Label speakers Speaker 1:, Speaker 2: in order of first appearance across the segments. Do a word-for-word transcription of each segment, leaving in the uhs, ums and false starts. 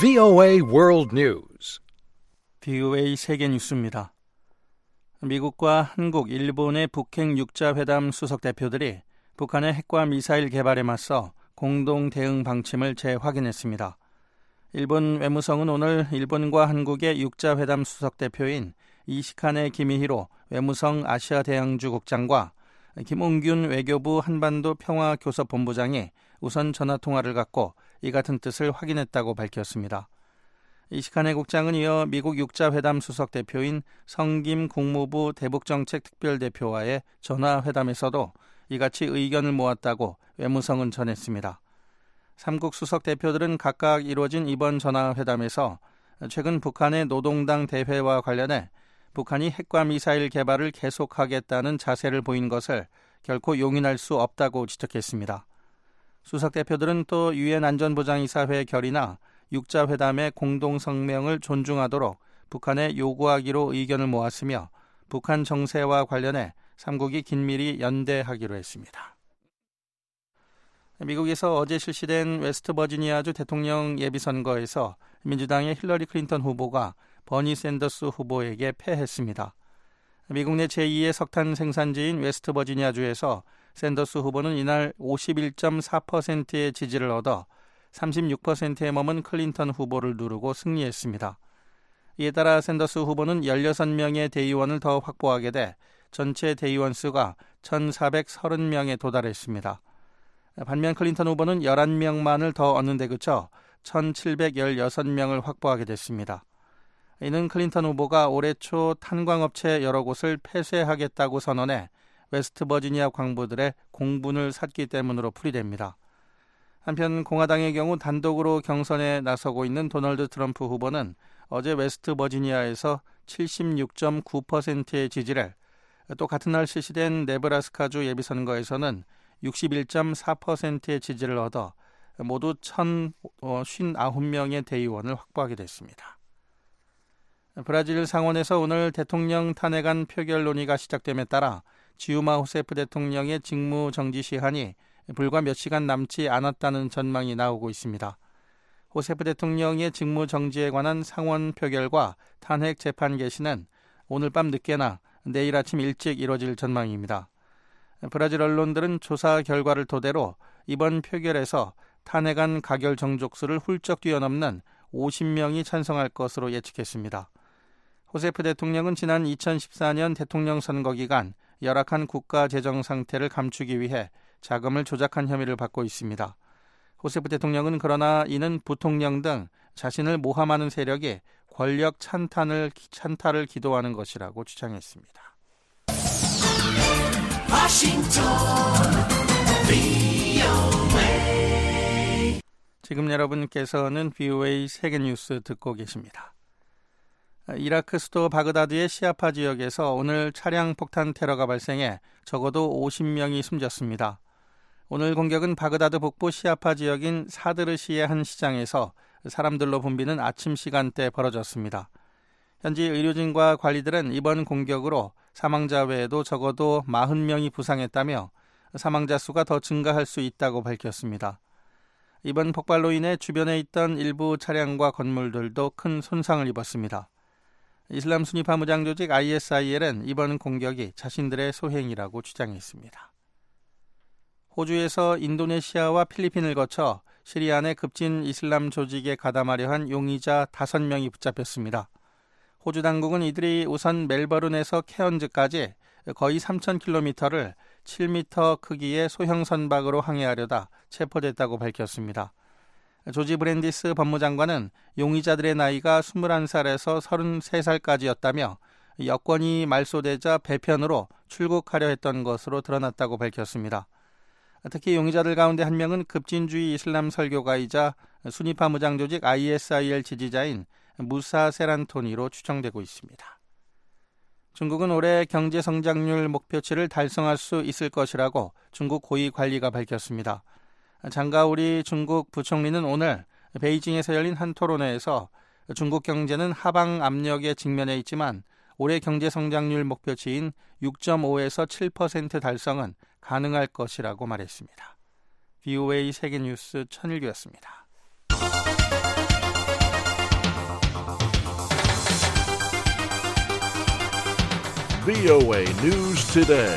Speaker 1: 브이오에이 World News.
Speaker 2: 브이오에이 세계 뉴스입니다. 미국과 한국, 일본의 북핵 육자회담 수석 대표들이 북한의 핵과 미사일 개발에 맞서 공동 대응 방침을 재확인했습니다. 일본 외무성은 오늘 일본과 한국의 육자회담 수석 대표인 이시카네 기미히로 외무성 아시아 대양주 국장과 김웅균 외교부 한반도 평화교섭본부장이 우선 전화통화를 갖고 이 같은 뜻을 확인했다고 밝혔습니다. 이시카네 국장은 이어 미국 육자회담 수석 대표인 성김 국무부 대북정책특별대표와의 전화회담에서도 이같이 의견을 모았다고 외무성은 전했습니다. 삼국 수석 대표들은 각각 이루어진 이번 전화회담에서 최근 북한의 노동당 대회와 관련해 북한이 핵과 미사일 개발을 계속하겠다는 자세를 보인 것을 결코 용인할 수 없다고 지적했습니다. 수석 대표들은 또 유엔 안전보장이사회 결의나 육자회담의 공동성명을 존중하도록 북한에 요구하기로 의견을 모았으며 북한 정세와 관련해 삼국이 긴밀히 연대하기로 했습니다. 미국에서 어제 실시된 웨스트버지니아주 대통령 예비선거에서 민주당의 힐러리 클린턴 후보가 버니 샌더스 후보에게 패했습니다. 미국 내 제이의 석탄 생산지인 웨스트버지니아주에서 샌더스 후보는 이날 오십일 점 사 퍼센트의 지지를 얻어 삼십육 퍼센트에 머문 클린턴 후보를 누르고 승리했습니다. 이에 따라 샌더스 후보는 열여섯 명의 대의원을 더 확보하게 돼 전체 대의원 수가 천사백삼십 명에 도달했습니다. 반면 클린턴 후보는 열한 명만을 더 얻는 데 그쳐 천칠백십육 명을 확보하게 됐습니다. 이는 클린턴 후보가 올해 초 탄광업체 여러 곳을 폐쇄하겠다고 선언해 웨스트버지니아 광부들의 공분을 샀기 때문으로 풀이됩니다. 한편 공화당의 경우 단독으로 경선에 나서고 있는 도널드 트럼프 후보는 어제 웨스트버지니아에서 칠십육 점 구 퍼센트의 지지를, 또 같은 날 실시된 네브라스카주 예비선거에서는 육십일 점 사 퍼센트의 지지를 얻어 모두 천오십구 명의 대의원을 확보하게 됐습니다. 브라질 상원에서 오늘 대통령 탄핵안 표결 논의가 시작됨에 따라 지우마 호세프 대통령의 직무 정지 시한이 불과 몇 시간 남지 않았다는 전망이 나오고 있습니다. 호세프 대통령의 직무 정지에 관한 상원 표결과 탄핵 재판 개시는 오늘 밤 늦게나 내일 아침 일찍 이뤄질 전망입니다. 브라질 언론들은 조사 결과를 토대로 이번 표결에서 탄핵안 가결 정족수를 훌쩍 뛰어넘는 오십 명이 찬성할 것으로 예측했습니다. 호세프 대통령은 지난 이천십사 년 대통령 선거 기간 열악한 국가 재정 상태를 감추기 위해 자금을 조작한 혐의를 받고 있습니다. 호세프 대통령은 그러나 이는 부통령 등 자신을 모함하는 세력이 권력 찬탄을, 찬탈을 기도하는 것이라고 주장했습니다.
Speaker 3: 워싱턴 브이오에이.
Speaker 2: 지금 여러분께서는 브이오에이 세계뉴스 듣고 계십니다. 이라크 수도 바그다드의 시아파 지역에서 오늘 차량 폭탄 테러가 발생해 적어도 오십 명이 숨졌습니다. 오늘 공격은 바그다드 북부 시아파 지역인 사드르시의 한 시장에서 사람들로 붐비는 아침 시간대에 벌어졌습니다. 현지 의료진과 관리들은 이번 공격으로 사망자 외에도 적어도 사십 명이 부상했다며 사망자 수가 더 증가할 수 있다고 밝혔습니다. 이번 폭발로 인해 주변에 있던 일부 차량과 건물들도 큰 손상을 입었습니다. 이슬람 순위파 무장 조직 아이에스아이엘은 이번 공격이 자신들의 소행이라고 주장했습니다. 호주에서 인도네시아와 필리핀을 거쳐 시리아 내 급진 이슬람 조직에 가담하려 한 용의자 다섯 명이 붙잡혔습니다. 호주 당국은 이들이 우선 멜버른에서 케언즈까지 거의 삼천 킬로미터를 칠 미터 크기의 소형 선박으로 항해하려다 체포됐다고 밝혔습니다. 조지 브랜디스 법무장관은 용의자들의 나이가 스물한 살에서 서른세 살까지였다며 여권이 말소되자 배편으로 출국하려 했던 것으로 드러났다고 밝혔습니다. 특히 용의자들 가운데 한 명은 급진주의 이슬람 설교가이자 순위파 무장조직 아이에스아이엘 지지자인 무사 세란토니로 추정되고 있습니다. 중국은 올해 경제 성장률 목표치를 달성할 수 있을 것이라고 중국 고위 관리가 밝혔습니다. 장가오리 중국 부총리는 오늘 베이징에서 열린 한 토론회에서 중국 경제는 하방 압력에 직면해 있지만 올해 경제 성장률 목표치인 육 점 오에서 칠 퍼센트 달성은 가능할 것이라고 말했습니다. 브이오에이 세계뉴스 천일규였습니다.
Speaker 1: 브이오에이 News Today.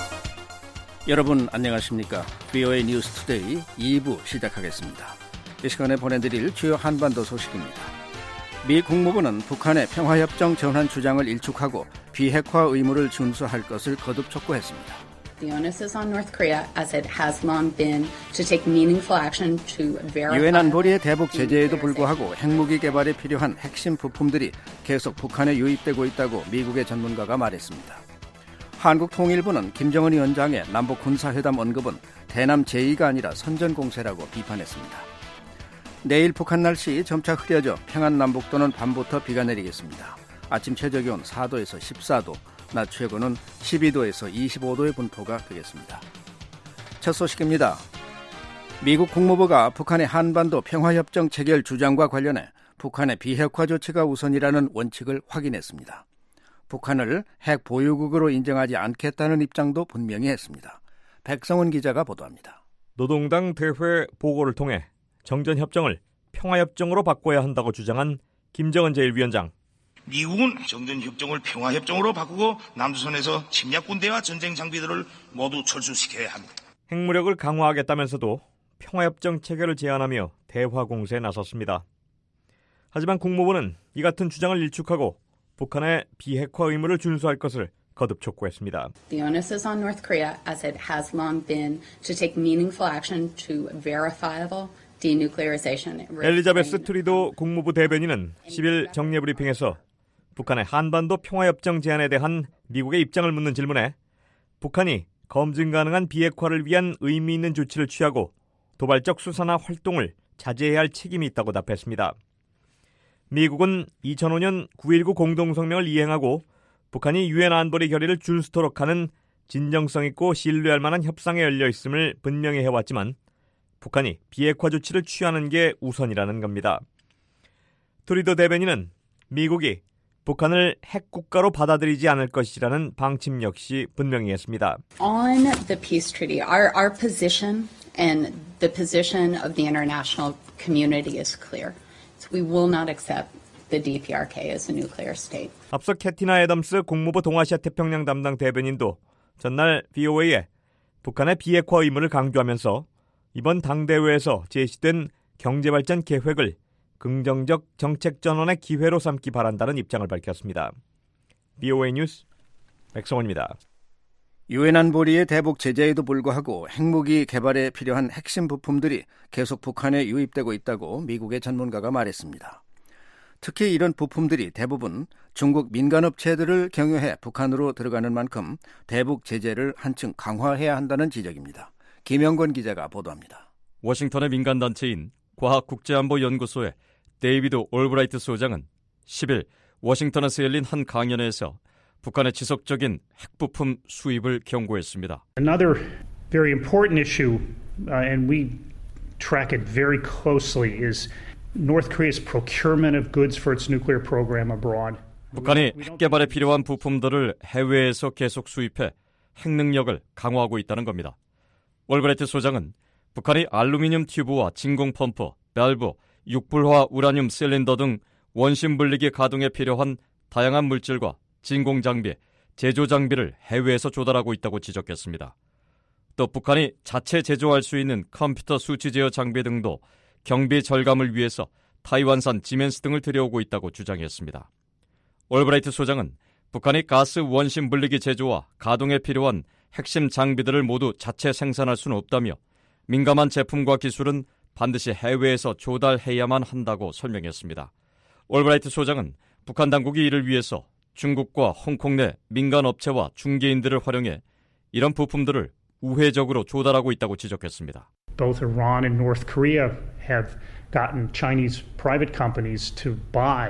Speaker 3: 여러분 안녕하십니까? 브이오에이 뉴스 투데이 이 부 시작하겠습니다. 이 시간에 보내드릴 주요 한반도 소식입니다. 미 국무부는 북한의 평화협정 전환 주장을 일축하고 비핵화 의무를 준수할 것을 거듭 촉구했습니다.
Speaker 4: The onus is on North Korea, as it has long been, to take meaningful action to verify.
Speaker 3: 유엔 안보리의 대북 제재에도 불구하고 핵무기 개발에 필요한 핵심 부품들이 계속 북한에 유입되고 있다고 미국의 전문가가 말했습니다. 한국통일부는 김정은 위원장의 남북 군사회담 언급은 대남 제의가 아니라 선전공세라고 비판했습니다. 내일 북한 날씨 점차 흐려져 평안남북도는 밤부터 비가 내리겠습니다. 아침 최저기온 사 도에서 십사 도, 낮 최고는 십이 도에서 이십오 도의 분포가 되겠습니다. 첫 소식입니다. 미국 국무부가 북한의 한반도 평화협정 체결 주장과 관련해 북한의 비핵화 조치가 우선이라는 원칙을 확인했습니다. 북한을 핵 보유국으로 인정하지 않겠다는 입장도 분명히 했습니다. 백성훈 기자가 보도합니다.
Speaker 5: 노동당 대회 보고를 통해 정전협정을 평화협정으로 바꿔야 한다고 주장한 김정은 제일 위원장.
Speaker 6: 미국은 정전협정을 평화협정으로 바꾸고 남조선에서 침략 군대와 전쟁 장비들을 모두 철수시켜야 합니다.
Speaker 5: 핵무력을 강화하겠다면서도 평화협정 체결을 제안하며 대화 공세에 나섰습니다. 하지만 국무부는 이 같은 주장을 일축하고 북한의 비핵화 의무를 준수할 것을 거듭 촉구했습니다.
Speaker 4: The onus is on North Korea, as it has long been, to take meaningful action to verifiable denuclearization.
Speaker 5: 엘리자베스 트리도 국무부 대변인은 십 일 정례 브리핑에서 북한의 한반도 평화협정 제안에 대한 미국의 입장을 묻는 질문에 북한이 검증 가능한 비핵화를 위한 의미 있는 조치를 취하고 도발적 수사나 활동을 자제해야 할 책임이 있다고 답했습니다. 미국은 이천오 년 구일구 공동성명을 이행하고 북한이 유엔 안보리 결의를 준수토록 하는 진정성 있고 신뢰할 만한 협상에 열려 있음을 분명히 해왔지만 북한이 비핵화 조치를 취하는 게 우선이라는 겁니다. 트리도 대변인은 미국이 북한을 핵국가로 받아들이지 않을 것이라는 방침 역시 분명히 했습니다.
Speaker 4: On the peace treaty, our, our position and the position of the international community is clear. So we will not accept the 디피아르케이 as a nuclear state.
Speaker 5: 앞서 캐티나 애덤스 국무부 동아시아 태평양 담당 대변인도 전날 브이오에이에 북한의 비핵화 의무를 강조하면서 이번 당대회에서 제시된 경제발전 계획을 긍정적 정책 전환의 기회로 삼기 바란다는 입장을 밝혔습니다. 브이오에이 뉴스 백성원입니다.
Speaker 3: 유엔 안보리의 대북 제재에도 불구하고 핵무기 개발에 필요한 핵심 부품들이 계속 북한에 유입되고 있다고 미국의 전문가가 말했습니다. 특히 이런 부품들이 대부분 중국 민간업체들을 경유해 북한으로 들어가는 만큼 대북 제재를 한층 강화해야 한다는 지적입니다. 김영권 기자가 보도합니다.
Speaker 7: 워싱턴의 민간단체인 과학국제안보연구소의 데이비드 올브라이트 소장은 십 일 워싱턴에서 열린 한 강연에서 북한의 지속적인 핵부품 수입을 경고했습니다.
Speaker 8: Another very important issue, uh, and we track it very closely, is North Korea's procurement of goods for its nuclear program abroad.
Speaker 7: 북한이 핵 개발에 필요한 부품들을 해외에서 계속 수입해 핵 능력을 강화하고 있다는 겁니다. 올브라이트 소장은 북한이 알루미늄 튜브와 진공 펌프, 밸브, 육불화 우라늄 실린더 등 원심 분리기 가동에 필요한 다양한 물질과 진공 장비, 제조 장비를 해외에서 조달하고 있다고 지적했습니다. 또 북한이 자체 제조할 수 있는 컴퓨터 수치 제어 장비 등도 경비 절감을 위해서 타이완산 지멘스 등을 들여오고 있다고 주장했습니다. 올브라이트 소장은 북한이 가스 원심 분리기 제조와 가동에 필요한 핵심 장비들을 모두 자체 생산할 수는 없다며 민감한 제품과 기술은 반드시 해외에서 조달해야만 한다고 설명했습니다. 올브라이트 소장은 북한 당국이 이를 위해서 중국과 홍콩 내 민간 업체와 중개인들을 활용해 이런 부품들을 우회적으로 조달하고 있다고 지적했습니다.
Speaker 8: Both Iran and North Korea have gotten Chinese private companies to buy,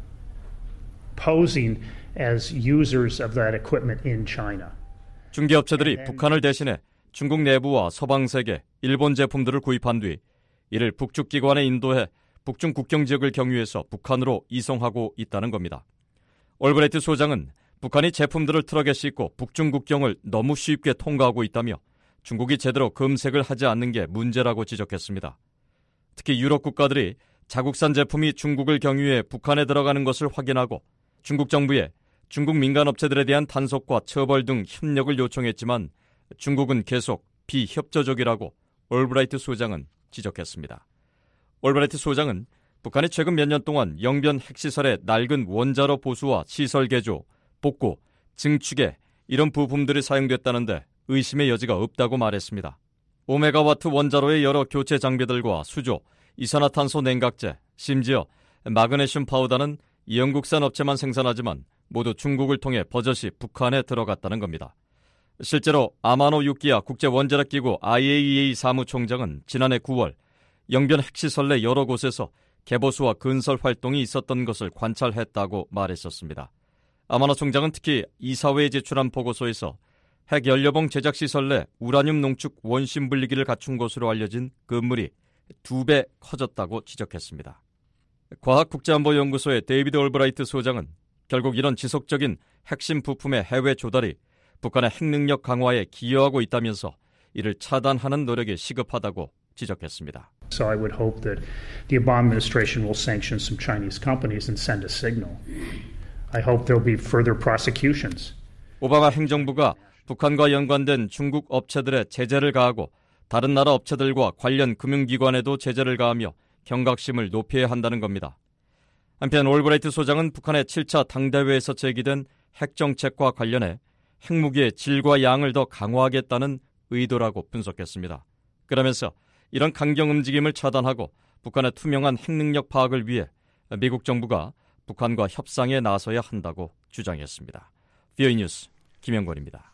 Speaker 8: posing as users of that equipment in China.
Speaker 7: 중개업체들이 북한을 대신해 중국 내부와 서방 세계, 일본 제품들을 구입한 뒤 이를 북측 기관에 인도해 북중 국경 지역을 경유해서 북한으로 이송하고 있다는 겁니다. 올브레이트 소장은 북한이 제품들을 트럭에 싣고 북중 국경을 너무 쉽게 통과하고 있다며 중국이 제대로 검색을 하지 않는 게 문제라고 지적했습니다. 특히 유럽 국가들이 자국산 제품이 중국을 경유해 북한에 들어가는 것을 확인하고 중국 정부에 중국 민간업체들에 대한 단속과 처벌 등 협력을 요청했지만 중국은 계속 비협조적이라고 올브라이트 소장은 지적했습니다. 올브라이트 소장은 북한이 최근 몇 년 동안 영변 핵시설의 낡은 원자로 보수와 시설 개조, 복구, 증축에 이런 부품들이 사용됐다는데 의심의 여지가 없다고 말했습니다. 오 메가와트 원자로의 여러 교체 장비들과 수조, 이산화탄소 냉각제, 심지어 마그네슘 파우더는 영국산 업체만 생산하지만 모두 중국을 통해 버젓이 북한에 들어갔다는 겁니다. 실제로 아마노 유키야 국제원자력기구 아이에이이에이 사무총장은 지난해 구월 영변 핵시설 내 여러 곳에서 개보수와 건설 활동이 있었던 것을 관찰했다고 말했었습니다. 아마노 총장은 특히 이사회에 제출한 보고서에서 핵연료봉 제작시설 내 우라늄 농축 원심 분리기를 갖춘 것으로 알려진 건물이 두 배 커졌다고 지적했습니다. 과학국제안보연구소의 데이비드 올브라이트 소장은 결국 이런 지속적인 핵심 부품의 해외 조달이 북한의 핵능력 강화에 기여하고 있다면서 이를 차단하는 노력이 시급하다고 지적했습니다.
Speaker 8: So I would hope that the Obama administration will sanction some Chinese companies and send a signal. I hope there will be further prosecutions.
Speaker 7: 오바마 행정부가 북한과 연관된 중국 업체들의 제재를 가하고 다른 나라 업체들과 관련 금융기관에도 제재를 가하며 경각심을 높여야 한다는 겁니다. 한편 올브라이트 소장은 북한의 칠 차 당대회에서 제기된 핵정책과 관련해 핵무기의 질과 양을 더 강화하겠다는 의도라고 분석했습니다. 그러면서 이런 강경 움직임을 차단하고 북한의 투명한 핵능력 파악을 위해 미국 정부가 북한과 협상에 나서야 한다고 주장했습니다. 비오이 뉴스 김영권입니다.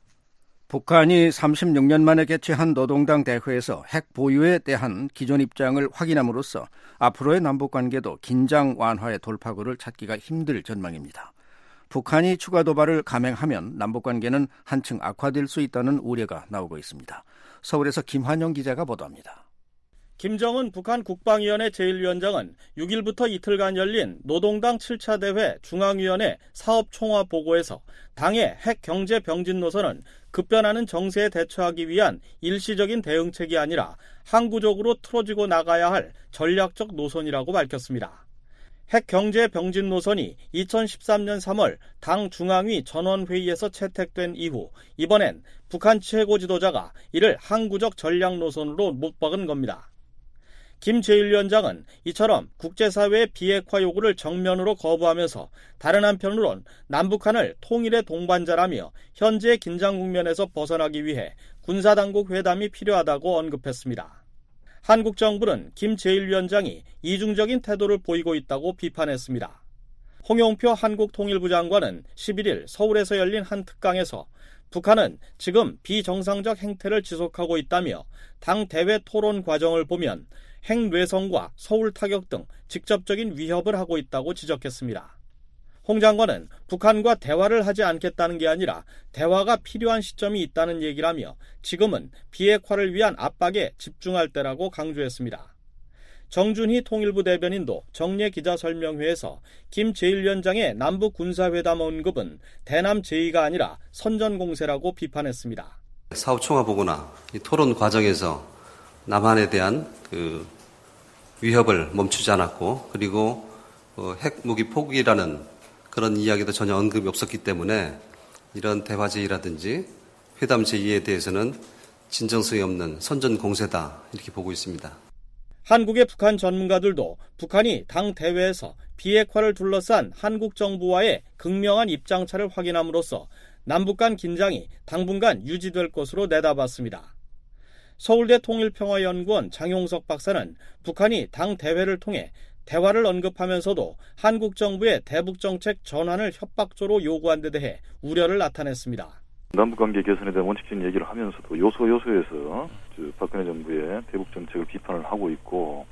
Speaker 3: 북한이 삼십육 년 만에 개최한 노동당 대회에서 핵 보유에 대한 기존 입장을 확인함으로써 앞으로의 남북관계도 긴장 완화의 돌파구를 찾기가 힘들 전망입니다. 북한이 추가 도발을 감행하면 남북관계는 한층 악화될 수 있다는 우려가 나오고 있습니다. 서울에서 김환영 기자가 보도합니다.
Speaker 9: 김정은 북한 국방위원회 제일 위원장은 육 일부터 이틀간 열린 노동당 칠 차 대회 중앙위원회 사업총화 보고에서 당의 핵 경제 병진 노선은 급변하는 정세에 대처하기 위한 일시적인 대응책이 아니라 항구적으로 틀어지고 나가야 할 전략적 노선이라고 밝혔습니다. 핵 경제 병진 노선이 이천십삼 년 삼월 당 중앙위 전원회의에서 채택된 이후 이번엔 북한 최고 지도자가 이를 항구적 전략 노선으로 못 박은 겁니다. 김 제일 위원장은 이처럼 국제사회의 비핵화 요구를 정면으로 거부하면서 다른 한편으론 남북한을 통일의 동반자라며 현재의 긴장 국면에서 벗어나기 위해 군사당국 회담이 필요하다고 언급했습니다. 한국 정부는 김 제일 위원장이 이중적인 태도를 보이고 있다고 비판했습니다. 홍영표 한국통일부 장관은 십일 일 서울에서 열린 한 특강에서 북한은 지금 비정상적 행태를 지속하고 있다며 당 대회 토론 과정을 보면 핵뇌성과 서울 타격 등 직접적인 위협을 하고 있다고 지적했습니다. 홍 장관은 북한과 대화를 하지 않겠다는 게 아니라 대화가 필요한 시점이 있다는 얘기라며 지금은 비핵화를 위한 압박에 집중할 때라고 강조했습니다. 정준희 통일부 대변인도 정례 기자설명회에서 김 제일 위원장의 남북 군사회담 언급은 대남 제의가 아니라 선전공세라고 비판했습니다.
Speaker 10: 사업총화 보고나 이 토론 과정에서 남한에 대한 그 위협을 멈추지 않았고 그리고 어, 핵무기 포기라는 그런 이야기도 전혀 언급이 없었기 때문에 이런 대화 제의라든지 회담 제의에 대해서는 진정성이 없는 선전공세다 이렇게 보고 있습니다.
Speaker 9: 한국의 북한 전문가들도 북한이 당 대회에서 비핵화를 둘러싼 한국 정부와의 극명한 입장차를 확인함으로써 남북 간 긴장이 당분간 유지될 것으로 내다봤습니다. 서울대 통일평화연구원 장용석 박사는 북한이 당 대회를 통해 대화를 언급하면서도 한국 정부의 대북정책 전환을 협박조로 요구한 데 대해 우려를 나타냈습니다.
Speaker 11: 남북관계 개선에 대한 원칙적인 얘기를 하면서도 요소 요소에서 박근혜 정부의 대북정책을 비판을 하고 있고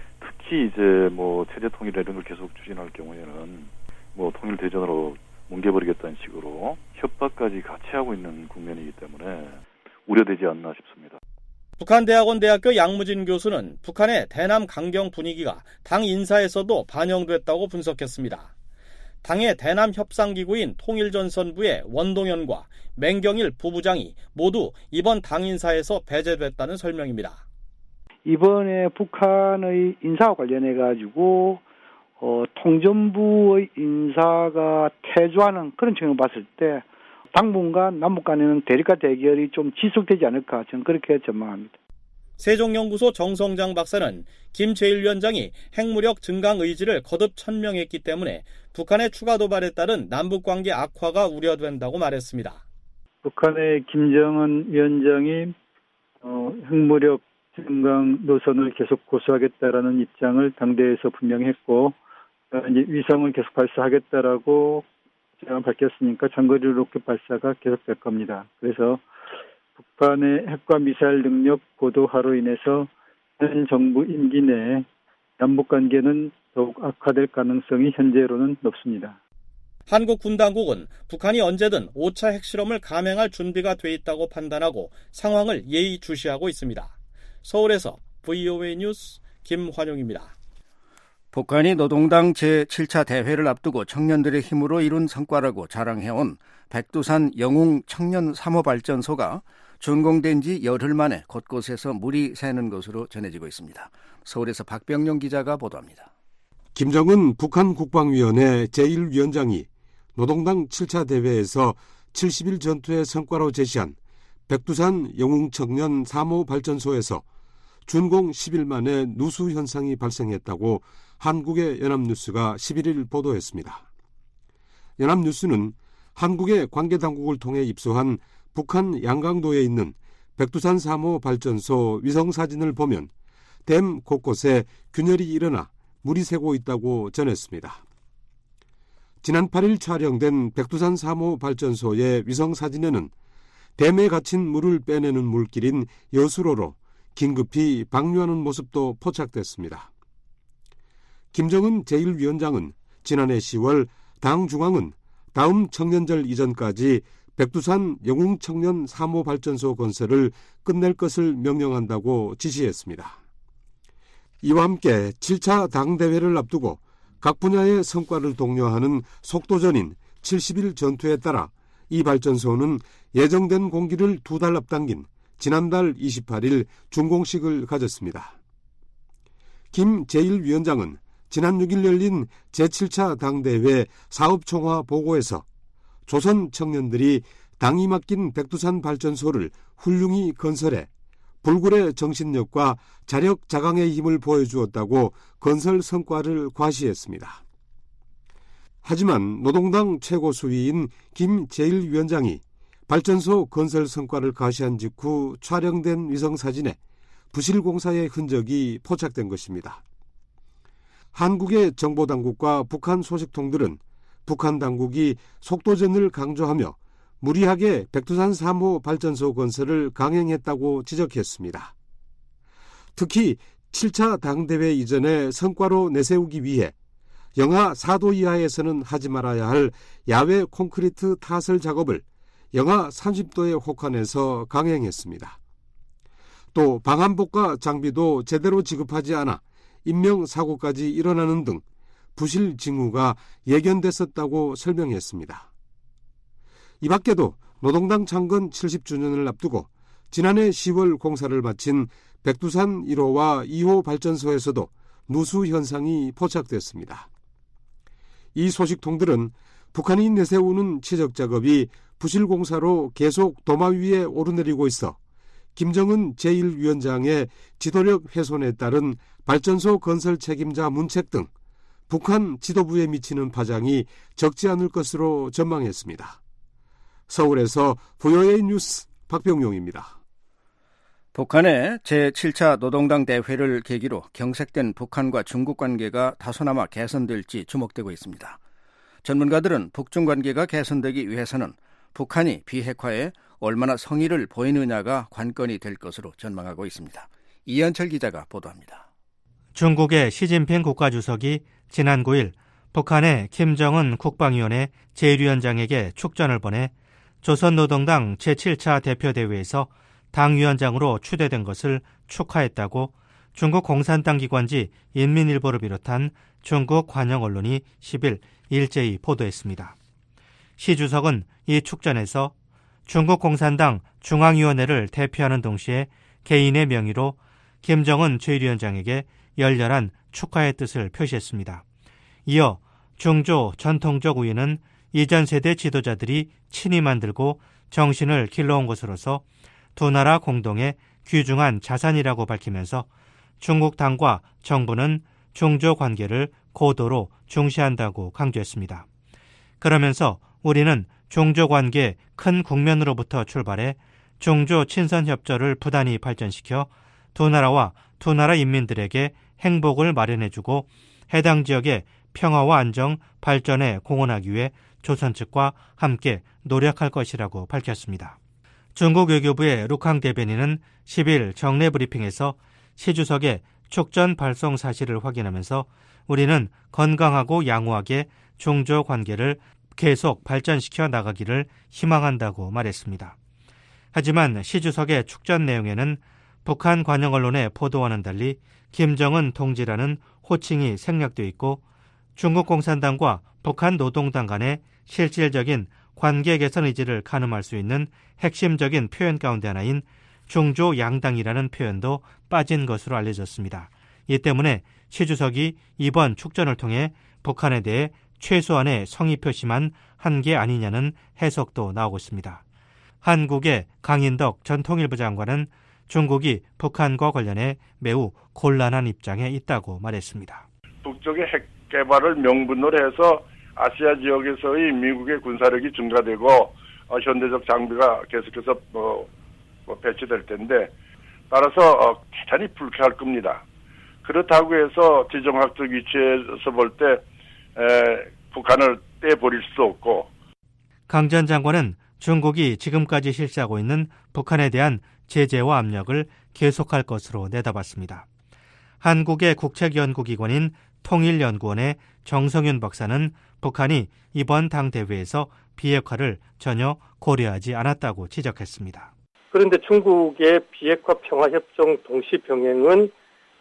Speaker 11: 특히 이제 뭐 체제 통일 이런 걸 계속 추진할 경우에는 뭐 통일 대전으로 뭉개버리겠다는 식으로 협박까지 같이 하고 있는 국면이기 때문에 우려되지 않나 싶습니다.
Speaker 9: 북한대학원대학교 양무진 교수는 북한의 대남 강경 분위기가 당 인사에서도 반영됐다고 분석했습니다. 당의 대남 협상기구인 통일전선부의 원동현과 맹경일 부부장이 모두 이번 당 인사에서 배제됐다는 설명입니다.
Speaker 12: 이번에 북한의 인사와 관련해 가지고 어, 통전부의 인사가 퇴조하는 그런 측면을 봤을 때 당분간 남북 간에는 대립과 대결이 좀 지속되지 않을까 저는 그렇게 전망합니다.
Speaker 9: 세종연구소 정성장 박사는 김 제일 위원장이 핵무력 증강 의지를 거듭 천명했기 때문에 북한의 추가 도발에 따른 남북관계 악화가 우려된다고 말했습니다.
Speaker 12: 북한의 김정은 위원장이 어, 핵무력 증강 노선을 계속 고수하겠다라는 입장을 당대에서 분명히 했고 이제 위성을 계속 발사하겠다라고 제가 밝혔으니까 장거리 로켓 발사가 계속될 겁니다. 그래서 북한의 핵과 미사일 능력 고도화로 인해서 현 정부 임기 내에 남북관계는 더욱 악화될 가능성이 현재로는 높습니다.
Speaker 9: 한국 군 당국은 북한이 언제든 오 차 핵실험을 감행할 준비가 돼 있다고 판단하고 상황을 예의주시하고 있습니다. 서울에서 브이오에이 뉴스 김환용입니다.
Speaker 3: 북한이 노동당 제칠 차 대회를 앞두고 청년들의 힘으로 이룬 성과라고 자랑해온 백두산 영웅 청년 삼 호 발전소가 준공된 지 열흘 만에 곳곳에서 물이 새는 것으로 전해지고 있습니다. 서울에서 박병용 기자가 보도합니다.
Speaker 13: 김정은 북한 국방위원회 제일 위원장이 노동당 칠 차 대회에서 칠십 일 전투의 성과로 제시한 백두산 영웅 청년 삼 호 발전소에서 준공 십 일 만에 누수 현상이 발생했다고 한국의 연합뉴스가 십일 일 보도했습니다. 연합뉴스는 한국의 관계당국을 통해 입수한 북한 양강도에 있는 백두산 삼 호 발전소 위성사진을 보면 댐 곳곳에 균열이 일어나 물이 새고 있다고 전했습니다. 지난 팔 일 촬영된 백두산 삼 호 발전소의 위성사진에는 댐에 갇힌 물을 빼내는 물길인 여수로로 긴급히 방류하는 모습도 포착됐습니다. 김정은 제일 위원장은 지난해 시월 당 중앙은 다음 청년절 이전까지 백두산 영웅청년 삼 호 발전소 건설을 끝낼 것을 명령한다고 지시했습니다. 이와 함께 칠 차 당대회를 앞두고 각 분야의 성과를 독려하는 속도전인 칠십 일 전투에 따라 이 발전소는 예정된 공기를 두 달 앞당긴 지난달 이십팔 일 준공식을 가졌습니다. 김 제일 위원장은 지난 육 일 열린 제칠 차 당대회 사업총화 보고에서 조선 청년들이 당이 맡긴 백두산 발전소를 훌륭히 건설해 불굴의 정신력과 자력 자강의 힘을 보여주었다고 건설 성과를 과시했습니다. 하지만 노동당 최고 수위인 김 제일 위원장이 발전소 건설 성과를 과시한 직후 촬영된 위성사진에 부실공사의 흔적이 포착된 것입니다. 한국의 정보당국과 북한 소식통들은 북한 당국이 속도전을 강조하며 무리하게 백두산 삼 호 발전소 건설을 강행했다고 지적했습니다. 특히 칠 차 당대회 이전에 성과로 내세우기 위해 영하 사 도 이하에서는 하지 말아야 할 야외 콘크리트 타설 작업을 영하 삼십 도의 혹한에서 강행했습니다. 또 방한복과 장비도 제대로 지급하지 않아 인명사고까지 일어나는 등 부실 징후가 예견됐었다고 설명했습니다. 이 밖에도 노동당 창건 칠십 주년을 앞두고 지난해 시월 공사를 마친 백두산 일 호와 이 호 발전소에서도 누수 현상이 포착됐습니다. 이 소식통들은 북한이 내세우는 치적 작업이 부실 공사로 계속 도마 위에 오르내리고 있어 김정은 제일 위원장의 지도력 훼손에 따른 발전소 건설 책임자 문책 등 북한 지도부에 미치는 파장이 적지 않을 것으로 전망했습니다. 서울에서 브이오에이 뉴스 박병용입니다.
Speaker 3: 북한의 제칠 차 노동당 대회를 계기로 경색된 북한과 중국 관계가 다소나마 개선될지 주목되고 있습니다. 전문가들은 북중 관계가 개선되기 위해서는 북한이 비핵화에 얼마나 성의를 보이느냐가 관건이 될 것으로 전망하고 있습니다. 이현철 기자가 보도합니다.
Speaker 2: 중국의 시진핑 국가주석이 지난 구 일 북한의 김정은 국방위원회 제일 위원장에게 축전을 보내 조선노동당 제칠 차 대표대회에서 당위원장으로 추대된 것을 축하했다고 중국 공산당 기관지 인민일보를 비롯한 중국 관영 언론이 십 일 일제히 보도했습니다. 시 주석은 이 축전에서 중국 공산당 중앙위원회를 대표하는 동시에 개인의 명의로 김정은 제일 위원장에게 열렬한 축하의 뜻을 표시했습니다. 이어 중조 전통적 우위는 이전 세대 지도자들이 친히 만들고 정신을 길러온 것으로서 두 나라 공동의 귀중한 자산이라고 밝히면서 중국 당과 정부는 중조 관계를 고도로 중시한다고 강조했습니다. 그러면서 우리는 중조 관계 큰 국면으로부터 출발해 중조 친선 협조를 부단히 발전시켜 두 나라와 두 나라 인민들에게 행복을 마련해주고 해당 지역의 평화와 안정, 발전에 공헌하기 위해 조선 측과 함께 노력할 것이라고 밝혔습니다. 중국 외교부의 루캉 대변인은 십일 정례 브리핑에서 시 주석의 축전 발송 사실을 확인하면서 우리는 건강하고 양호하게 중조 관계를 계속 발전시켜 나가기를 희망한다고 말했습니다. 하지만 시 주석의 축전 내용에는 북한 관영 언론의 보도와는 달리 김정은 동지라는 호칭이 생략되어 있고 중국 공산당과 북한 노동당 간의 실질적인 관계 개선 의지를 가늠할 수 있는 핵심적인 표현 가운데 하나인 중조 양당이라는 표현도 빠진 것으로 알려졌습니다. 이 때문에 시 주석이 이번 축전을 통해 북한에 대해 최소한의 성의 표시만 한 게 아니냐는 해석도 나오고 있습니다. 한국의 강인덕 전 통일부 장관은 중국이 북한과 관련해 매우 곤란한 입장에 있다고 말했습니다.
Speaker 14: 북쪽의 핵 개발을 명분으로 해서 아시아 지역에서의 미국의 군사력이 증가되고 어, 현대적 장비가 계속해서 뭐, 뭐 배치될 텐데 따라서 어, 대단히 불쾌할 겁니다. 그렇다고 해서 지정학적 위치에서 볼 때 북한을 떼버릴 수도 없고.
Speaker 2: 강 전 장관은 중국이 지금까지 실시하고 있는 북한에 대한 제재와 압력을 계속할 것으로 내다봤습니다. 한국의 국책연구기관인 통일연구원의 정성윤 박사는 북한이 이번 당대회에서 비핵화를 전혀 고려하지 않았다고 지적했습니다.
Speaker 15: 그런데 중국의 비핵화 평화협정 동시 병행은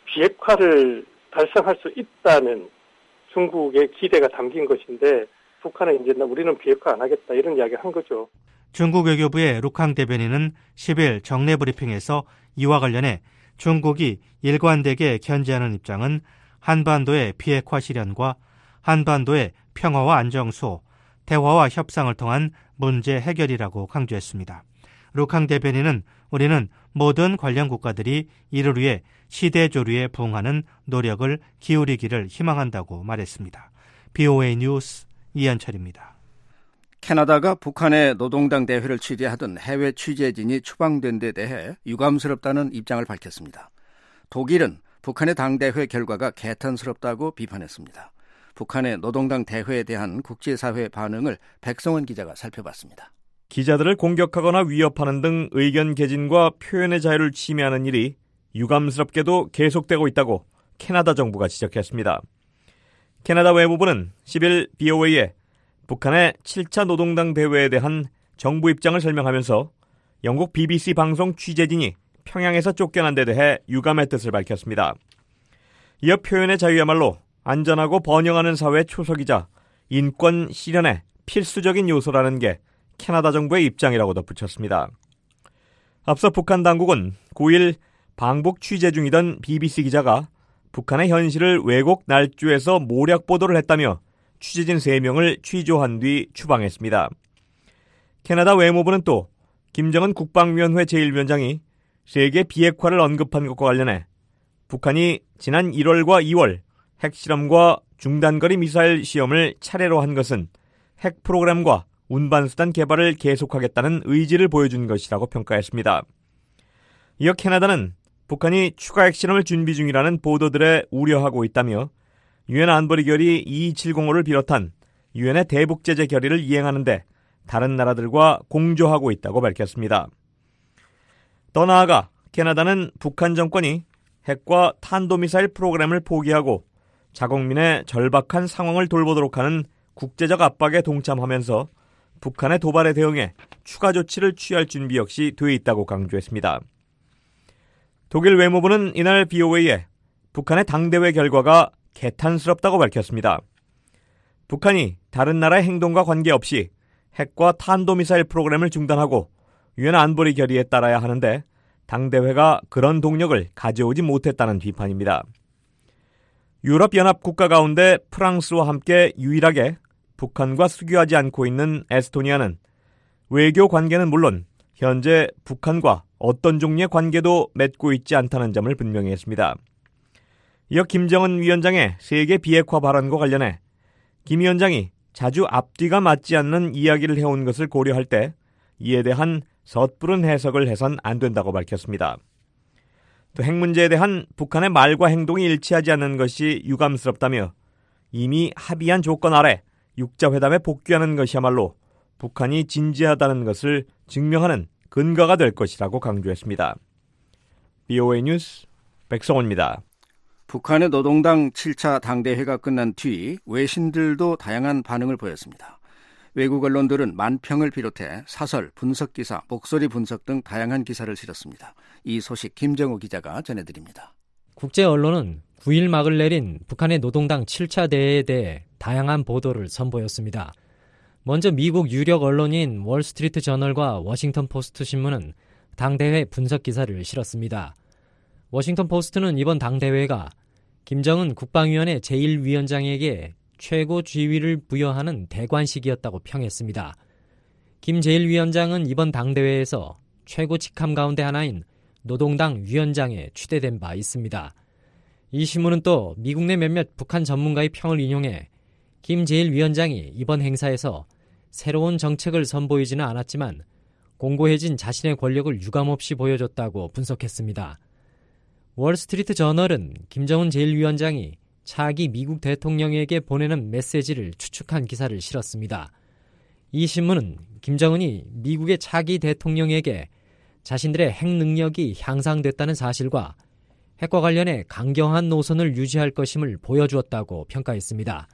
Speaker 15: 비핵화를 달성할 수 있다는 중국의 기대가 담긴 것인데 북한은 이제 우리는 비핵화 안 하겠다 이런 이야기를 한 거죠.
Speaker 2: 중국 외교부의 루캉 대변인은 십일 정례 브리핑에서 이와 관련해 중국이 일관되게 견지하는 입장은 한반도의 비핵화 실현과 한반도의 평화와 안정 수호, 대화와 협상을 통한 문제 해결이라고 강조했습니다. 루캉 대변인은 우리는 모든 관련 국가들이 이를 위해 시대 조류에 부응하는 노력을 기울이기를 희망한다고 말했습니다. 비오에이 뉴스 이현철입니다.
Speaker 3: 캐나다가 북한의 노동당 대회를 취재하던 해외 취재진이 추방된 데 대해 유감스럽다는 입장을 밝혔습니다. 독일은 북한의 당대회 결과가 개탄스럽다고 비판했습니다. 북한의 노동당 대회에 대한 국제사회의 반응을 백성원 기자가 살펴봤습니다.
Speaker 5: 기자들을 공격하거나 위협하는 등 의견 개진과 표현의 자유를 침해하는 일이 유감스럽게도 계속되고 있다고 캐나다 정부가 지적했습니다. 캐나다 외무부는 십일 비오에이에 북한의 칠 차 노동당 대회에 대한 정부 입장을 설명하면서 영국 비비씨 방송 취재진이 평양에서 쫓겨난 데 대해 유감의 뜻을 밝혔습니다. 이어 표현의 자유야말로 안전하고 번영하는 사회 초석이자 인권 실현의 필수적인 요소라는 게 캐나다 정부의 입장이라고 덧붙였습니다. 앞서 북한 당국은 구일 방북 취재 중이던 비비씨 기자가 북한의 현실을 왜곡 날조해서 모략 보도를 했다며 취재진 세 명을 취조한 뒤 추방했습니다. 캐나다 외무부는 또 김정은 국방위원회 제일 위원장이 세계 비핵화를 언급한 것과 관련해 북한이 지난 일월과 이월 핵실험과 중단거리 미사일 시험을 차례로 한 것은 핵 프로그램과 운반수단 개발을 계속하겠다는 의지를 보여준 것이라고 평가했습니다. 이어 캐나다는 북한이 추가 핵실험을 준비 중이라는 보도들에 우려하고 있다며 유엔 안보리 결의 이이칠공오를 비롯한 유엔의 대북제재 결의를 이행하는데 다른 나라들과 공조하고 있다고 밝혔습니다. 더 나아가 캐나다는 북한 정권이 핵과 탄도미사일 프로그램을 포기하고 자국민의 절박한 상황을 돌보도록 하는 국제적 압박에 동참하면서 북한의 도발에 대응해 추가 조치를 취할 준비 역시 돼 있다고 강조했습니다. 독일 외무부는 이날 비오에이에 북한의 당대회 결과가 개탄스럽다고 밝혔습니다. 북한이 다른 나라의 행동과 관계없이 핵과 탄도미사일 프로그램을 중단하고 유엔 안보리 결의에 따라야 하는데 당대회가 그런 동력을 가져오지 못했다는 비판입니다. 유럽연합 국가 가운데 프랑스와 함께 유일하게 북한과 수교하지 않고 있는 에스토니아는 외교 관계는 물론 현재 북한과 어떤 종류의 관계도 맺고 있지 않다는 점을 분명히 했습니다. 이어 김정은 위원장의 세계 비핵화 발언과 관련해 김 위원장이 자주 앞뒤가 맞지 않는 이야기를 해온 것을 고려할 때 이에 대한 섣부른 해석을 해선 안 된다고 밝혔습니다. 또 핵 문제에 대한 북한의 말과 행동이 일치하지 않는 것이 유감스럽다며 이미 합의한 조건 아래 육자회담에 복귀하는 것이야말로 북한이 진지하다는 것을 증명하는 근거가 될 것이라고 강조했습니다. 비오에이 뉴스 백성호입니다.
Speaker 3: 북한의 노동당 칠 차 당대회가 끝난 뒤 외신들도 다양한 반응을 보였습니다. 외국 언론들은 만평을 비롯해 사설, 분석기사, 목소리 분석 등 다양한 기사를 실었습니다. 이 소식 김정우 기자가 전해드립니다.
Speaker 16: 국제 언론은 구 일 막을 내린 북한의 노동당 칠 차 대회에 대해 다양한 보도를 선보였습니다. 먼저 미국 유력 언론인 월스트리트 저널과 워싱턴 포스트 신문은 당대회 분석 기사를 실었습니다. 워싱턴 포스트는 이번 당대회가 김정은 국방위원회 제일 위원장에게 최고 지위를 부여하는 대관식이었다고 평했습니다. 김 제일 위원장은 이번 당대회에서 최고 직함 가운데 하나인 노동당 위원장에 추대된 바 있습니다. 이 신문은 또 미국 내 몇몇 북한 전문가의 평을 인용해 김 제일 위원장이 이번 행사에서 새로운 정책을 선보이지는 않았지만 공고해진 자신의 권력을 유감없이 보여줬다고 분석했습니다. 월스트리트 저널은 김정은 제일 위원장이 차기 미국 대통령에게 보내는 메시지를 추측한 기사를 실었습니다. 이 신문은 김정은이 미국의 차기 대통령에게 자신들의 핵 능력이 향상됐다는 사실과 핵과 관련해 강경한 노선을 유지할 것임을 보여주었다고 평가했습니다.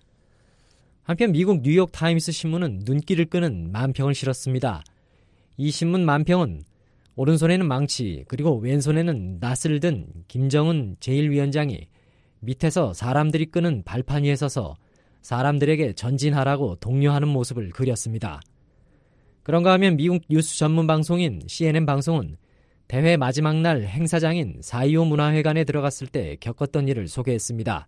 Speaker 16: 한편 미국 뉴욕타임스 신문은 눈길을 끄는 만평을 실었습니다. 이 신문 만평은 오른손에는 망치 그리고 왼손에는 낫을 든 김정은 제일 위원장이 밑에서 사람들이 끄는 발판 위에 서서 사람들에게 전진하라고 독려하는 모습을 그렸습니다. 그런가 하면 미국 뉴스 전문 방송인 씨엔엔 방송은 대회 마지막 날 행사장인 사이오 문화회관에 들어갔을 때 겪었던 일을 소개했습니다.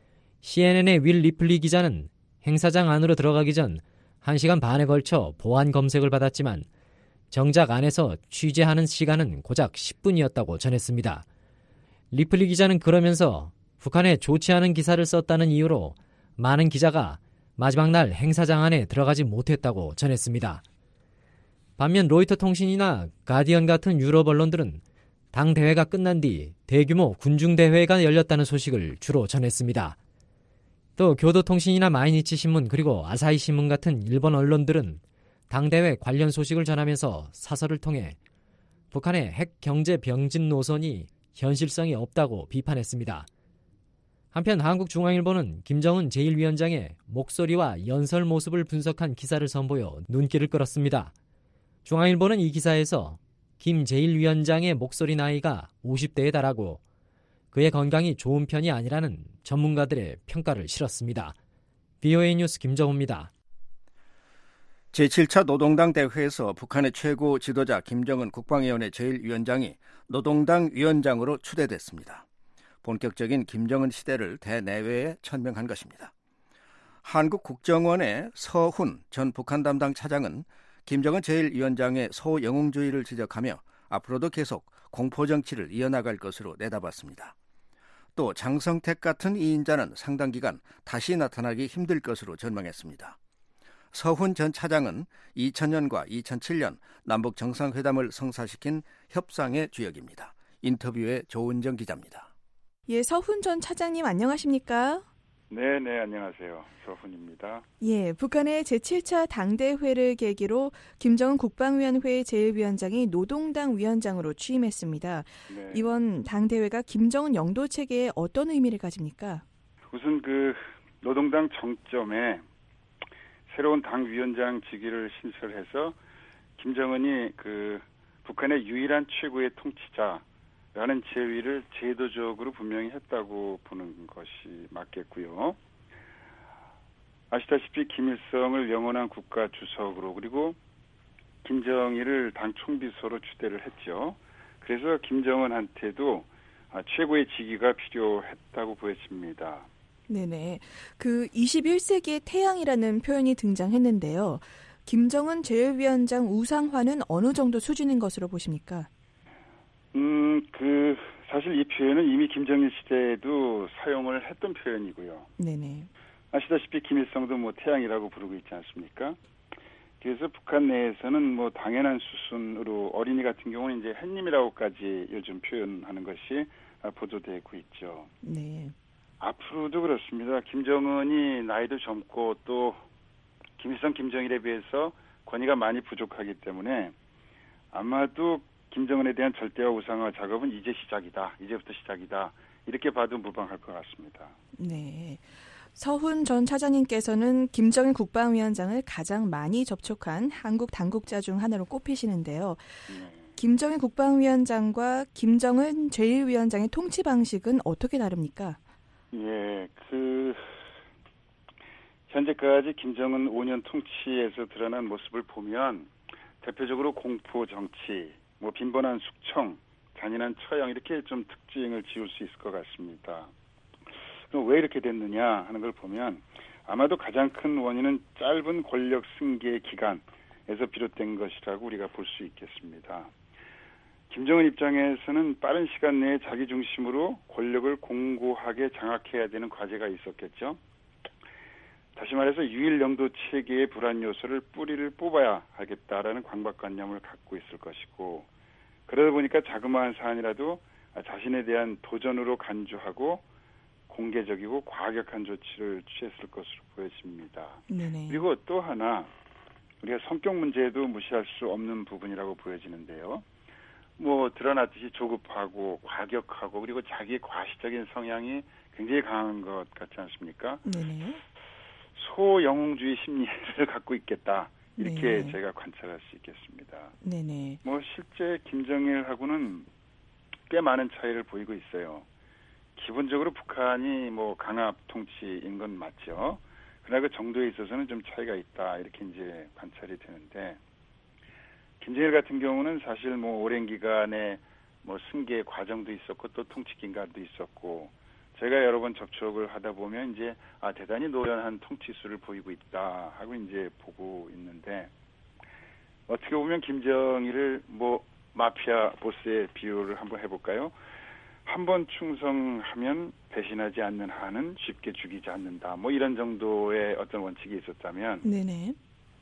Speaker 16: 씨엔엔의 윌 리플리 기자는 행사장 안으로 들어가기 전 한 시간 반에 걸쳐 보안 검색을 받았지만 정작 안에서 취재하는 시간은 고작 십 분이었다고 전했습니다. 리플리 기자는 그러면서 북한에 좋지 않은 기사를 썼다는 이유로 많은 기자가 마지막 날 행사장 안에 들어가지 못했다고 전했습니다. 반면 로이터 통신이나 가디언 같은 유럽 언론들은 당 대회가 끝난 뒤 대규모 군중 대회가 열렸다는 소식을 주로 전했습니다. 또 교도통신이나 마이니치 신문 그리고 아사히 신문 같은 일본 언론들은 당대회 관련 소식을 전하면서 사설을 통해 북한의 핵 경제 병진 노선이 현실성이 없다고 비판했습니다. 한편 한국중앙일보는 김정은 제일 위원장의 목소리와 연설 모습을 분석한 기사를 선보여 눈길을 끌었습니다. 중앙일보는 이 기사에서 김 제일 위원장의 목소리 나이가 오십 대에 달하고 그의 건강이 좋은 편이 아니라는 전문가들의 평가를 실었습니다. 비오에이 뉴스 김정우입니다.
Speaker 3: 제칠 차 노동당 대회에서 북한의 최고 지도자 김정은 국방위원회 제일 위원장이 노동당 위원장으로 추대됐습니다. 본격적인 김정은 시대를 대내외에 천명한 것입니다. 한국국정원의 서훈 전 북한 담당 차장은 김정은 제일 위원장의 소영웅주의를 지적하며 앞으로도 계속 공포정치를 이어나갈 것으로 내다봤습니다. 또 장성택 같은 이인자는 상당 기간 다시 나타나기 힘들 것으로 전망했습니다. 서훈 전 차장은 이천 년과 이천칠 년 남북 정상회담을 성사시킨 협상의 주역입니다. 인터뷰에 조은정 기자입니다.
Speaker 17: 예, 서훈 전 차장님 안녕하십니까?
Speaker 18: 네, 네, 안녕하세요. 서훈입니다.
Speaker 17: 예, 북한의 제칠 차 당대회를 계기로 김정은 국방위원회 제일 위원장이 노동당 위원장으로 취임했습니다. 네. 이번 당대회가 김정은 영도 체계에 어떤 의미를 가집니까?
Speaker 18: 우선 그 노동당 정점에 새로운 당 위원장 직위를 신설해서 김정은이 그 북한의 유일한 최고의 통치자라는 제위를 제도적으로 분명히 했다고 보는 것이 맞겠고요. 아시다시피 김일성을 영원한 국가 주석으로 그리고 김정일을 당 총비서로 추대를 했죠. 그래서 김정은한테도 최고의 직위가 필요했다고 보여집니다.
Speaker 17: 네네. 그 이십일 세기의 태양이라는 표현이 등장했는데요. 김정은 제일위원장 우상화는 어느 정도 수준인 것으로 보십니까?
Speaker 18: 음, 그 사실 이 표현은 이미 김정일 시대에도 사용을 했던 표현이고요.
Speaker 17: 네네.
Speaker 18: 아시다시피 김일성도 뭐 태양이라고 부르고 있지 않습니까? 그래서 북한 내에서는 뭐 당연한 수순으로 어린이 같은 경우는 이제 햇님이라고까지 요즘 표현하는 것이 보도되고 있죠.
Speaker 17: 네.
Speaker 18: 앞으로도 그렇습니다. 김정은이 나이도 젊고 또 김일성, 김정일에 비해서 권위가 많이 부족하기 때문에 아마도 김정은에 대한 절대화 우상화 작업은 이제 시작이다. 이제부터 시작이다. 이렇게 봐도 무방할 것 같습니다.
Speaker 17: 네. 서훈 전 차장님께서는 김정일 국방위원장을 가장 많이 접촉한 한국 당국자 중 하나로 꼽히시는데요.
Speaker 18: 네.
Speaker 17: 김정일 국방위원장과 김정은 제일위원장의 통치 방식은 어떻게 다릅니까?
Speaker 18: 예, 그 현재까지 김정은 오 년 통치에서 드러난 모습을 보면 대표적으로 공포 정치, 뭐 빈번한 숙청, 잔인한 처형 이렇게 좀 특징을 지을 수 있을 것 같습니다. 그럼 왜 이렇게 됐느냐 하는 걸 보면 아마도 가장 큰 원인은 짧은 권력 승계 기간에서 비롯된 것이라고 우리가 볼 수 있겠습니다. 김정은 입장에서는 빠른 시간 내에 자기 중심으로 권력을 공고하게 장악해야 되는 과제가 있었겠죠. 다시 말해서 유일 영도 체계의 불안 요소를 뿌리를 뽑아야 하겠다라는 강박관념을 갖고 있을 것이고, 그러다 보니까 자그마한 사안이라도 자신에 대한 도전으로 간주하고 공개적이고 과격한 조치를 취했을 것으로 보여집니다.
Speaker 17: 네네.
Speaker 18: 그리고 또 하나 우리가 성격 문제도 무시할 수 없는 부분이라고 보여지는데요. 뭐 드러났듯이 조급하고 과격하고 그리고 자기의 과시적인 성향이 굉장히 강한 것 같지 않습니까?
Speaker 17: 네네.
Speaker 18: 소영웅주의 심리를 갖고 있겠다. 이렇게
Speaker 17: 네.
Speaker 18: 제가 관찰할 수 있겠습니다.
Speaker 17: 네네.
Speaker 18: 뭐 실제 김정일하고는 꽤 많은 차이를 보이고 있어요. 기본적으로 북한이 뭐 강압 통치인 건 맞죠. 그러나 그 정도에 있어서는 좀 차이가 있다. 이렇게 이제 관찰이 되는데, 김정일 같은 경우는 사실 뭐 오랜 기간에 뭐 승계 과정도 있었고 또 통치 기간도 있었고, 제가 여러 번 접촉을 하다 보면 이제 아 대단히 노련한 통치수를 보이고 있다 하고 이제 보고 있는데, 어떻게 보면 김정일을 뭐 마피아 보스의 비유를 한번 해볼까요? 한 번 충성하면 배신하지 않는 한은 쉽게 죽이지 않는다. 뭐 이런 정도의 어떤 원칙이 있었다면,
Speaker 17: 네네.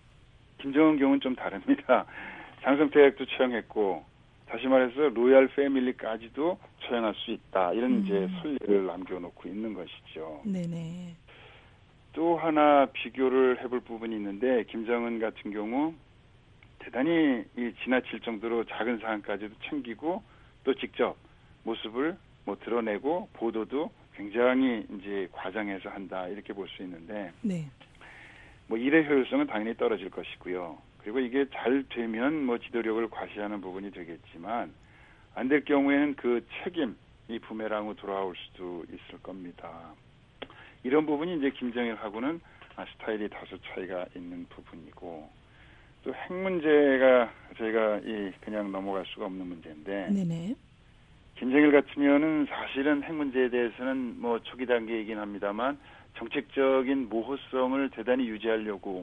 Speaker 18: 김정은 경우는 좀 다릅니다. 장성택도 처형했고, 다시 말해서 로얄 패밀리까지도 처형할 수 있다. 이런
Speaker 17: 음.
Speaker 18: 이제 선례를 남겨놓고 있는 것이죠.
Speaker 17: 네네.
Speaker 18: 또 하나 비교를 해볼 부분이 있는데, 김정은 같은 경우 대단히 이 지나칠 정도로 작은 사안까지도 챙기고 또 직접 모습을 뭐 드러내고 보도도 굉장히 이제 과장해서 한다. 이렇게 볼 수 있는데,
Speaker 17: 네.
Speaker 18: 뭐 일의 효율성은 당연히 떨어질 것이고요. 그리고 이게 잘 되면 뭐 지도력을 과시하는 부분이 되겠지만, 안 될 경우에는 그 책임이 부메랑으로 돌아올 수도 있을 겁니다. 이런 부분이 이제 김정일하고는 스타일이 다소 차이가 있는 부분이고, 또 핵 문제가 저희가 이 그냥 넘어갈 수가 없는 문제인데,
Speaker 17: 네네.
Speaker 18: 김정일 같으면은 사실은 핵 문제에 대해서는 뭐 초기 단계이긴 합니다만 정책적인 모호성을 대단히 유지하려고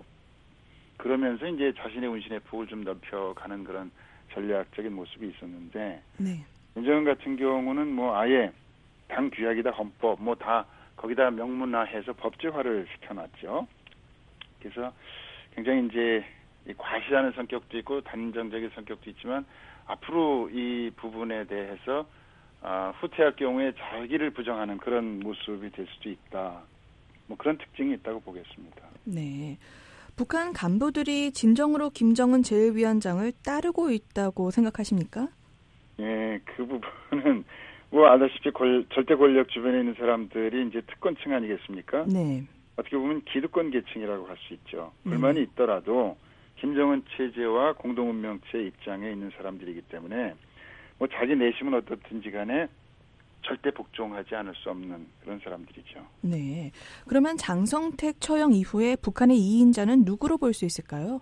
Speaker 18: 그러면서 이제 자신의 운신의 폭을 좀 넓혀가는 그런 전략적인 모습이 있었는데,
Speaker 17: 네.
Speaker 18: 김정은 같은 경우는 뭐 아예 당 규약이다 헌법 뭐 다 거기다 명문화해서 법제화를 시켜놨죠. 그래서 굉장히 이제 과시하는 성격도 있고 단정적인 성격도 있지만, 앞으로 이 부분에 대해서 아, 후퇴할 경우에 자기를 부정하는 그런 모습이 될 수도 있다. 뭐 그런 특징이 있다고 보겠습니다.
Speaker 17: 네. 북한 간부들이 진정으로 김정은 제일위원장을 따르고 있다고 생각하십니까?
Speaker 18: 예, 그 부분은 뭐 알다시피 권, 절대 권력 주변에 있는 사람들이 이제 특권층 아니겠습니까?
Speaker 17: 네.
Speaker 18: 어떻게 보면 기득권 계층이라고 할 수 있죠. 불만이 있더라도 김정은 체제와 공동운명체 입장에 있는 사람들이기 때문에 뭐 자기 내심은 어떻든지 간에 절대 복종하지 않을 수 없는 그런 사람들이죠.
Speaker 17: 네. 그러면 장성택 처형 이후에 북한의 이인자는 누구로 볼 수 있을까요?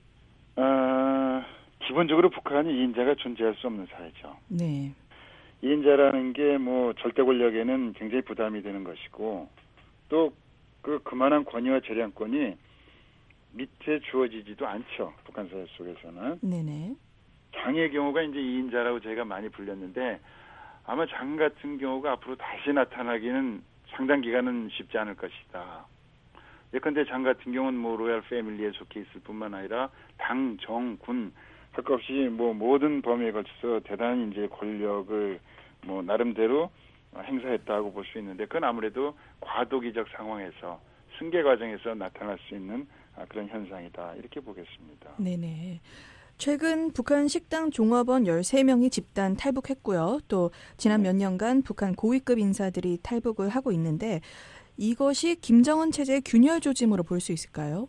Speaker 18: 아, 기본적으로 북한이 이인자가 존재할 수 없는 사회죠.
Speaker 17: 네.
Speaker 18: 이인자라는 게 뭐 절대 권력에는 굉장히 부담이 되는 것이고, 또 그 그만한 권위와 재량권이 밑에 주어지지도 않죠. 북한 사회 속에서는.
Speaker 17: 네네.
Speaker 18: 장의 경우가 이제 이인자라고 저희가 많이 불렸는데 아마 장 같은 경우가 앞으로 다시 나타나기는 상당 기간은 쉽지 않을 것이다. 예컨대 장 같은 경우는 뭐 로얄 패밀리에 속해 있을 뿐만 아니라 당, 정, 군 할 것 없이 뭐 모든 범위에 걸쳐서 대단한 이제 권력을 뭐 나름대로 행사했다고 볼 수 있는데 그건 아무래도 과도기적 상황에서 승계 과정에서 나타날 수 있는 그런 현상이다 이렇게 보겠습니다.
Speaker 17: 네네. 최근 북한 식당 종업원 열세 명이 집단 탈북했고요. 또 지난 몇 년간 북한 고위급 인사들이 탈북을 하고 있는데 이것이 김정은 체제의 균열 조짐으로 볼 수 있을까요?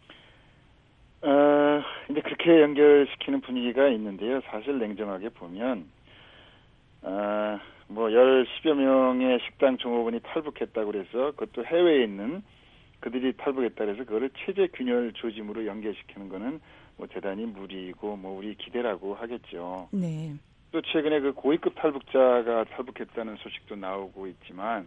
Speaker 18: 어, 이제 그렇게 연결시키는 분위기가 있는데요. 사실 냉정하게 보면 어, 뭐 열십여 명의 식당 종업원이 탈북했다고 그래서 그것도 해외에 있는 그들이 탈북했다 그래서 그거를 체제 균열 조짐으로 연결시키는 거는 뭐 대단히 무리이고 뭐 우리 기대라고 하겠죠.
Speaker 17: 네.
Speaker 18: 또 최근에 그 고위급 탈북자가 탈북했다는 소식도 나오고 있지만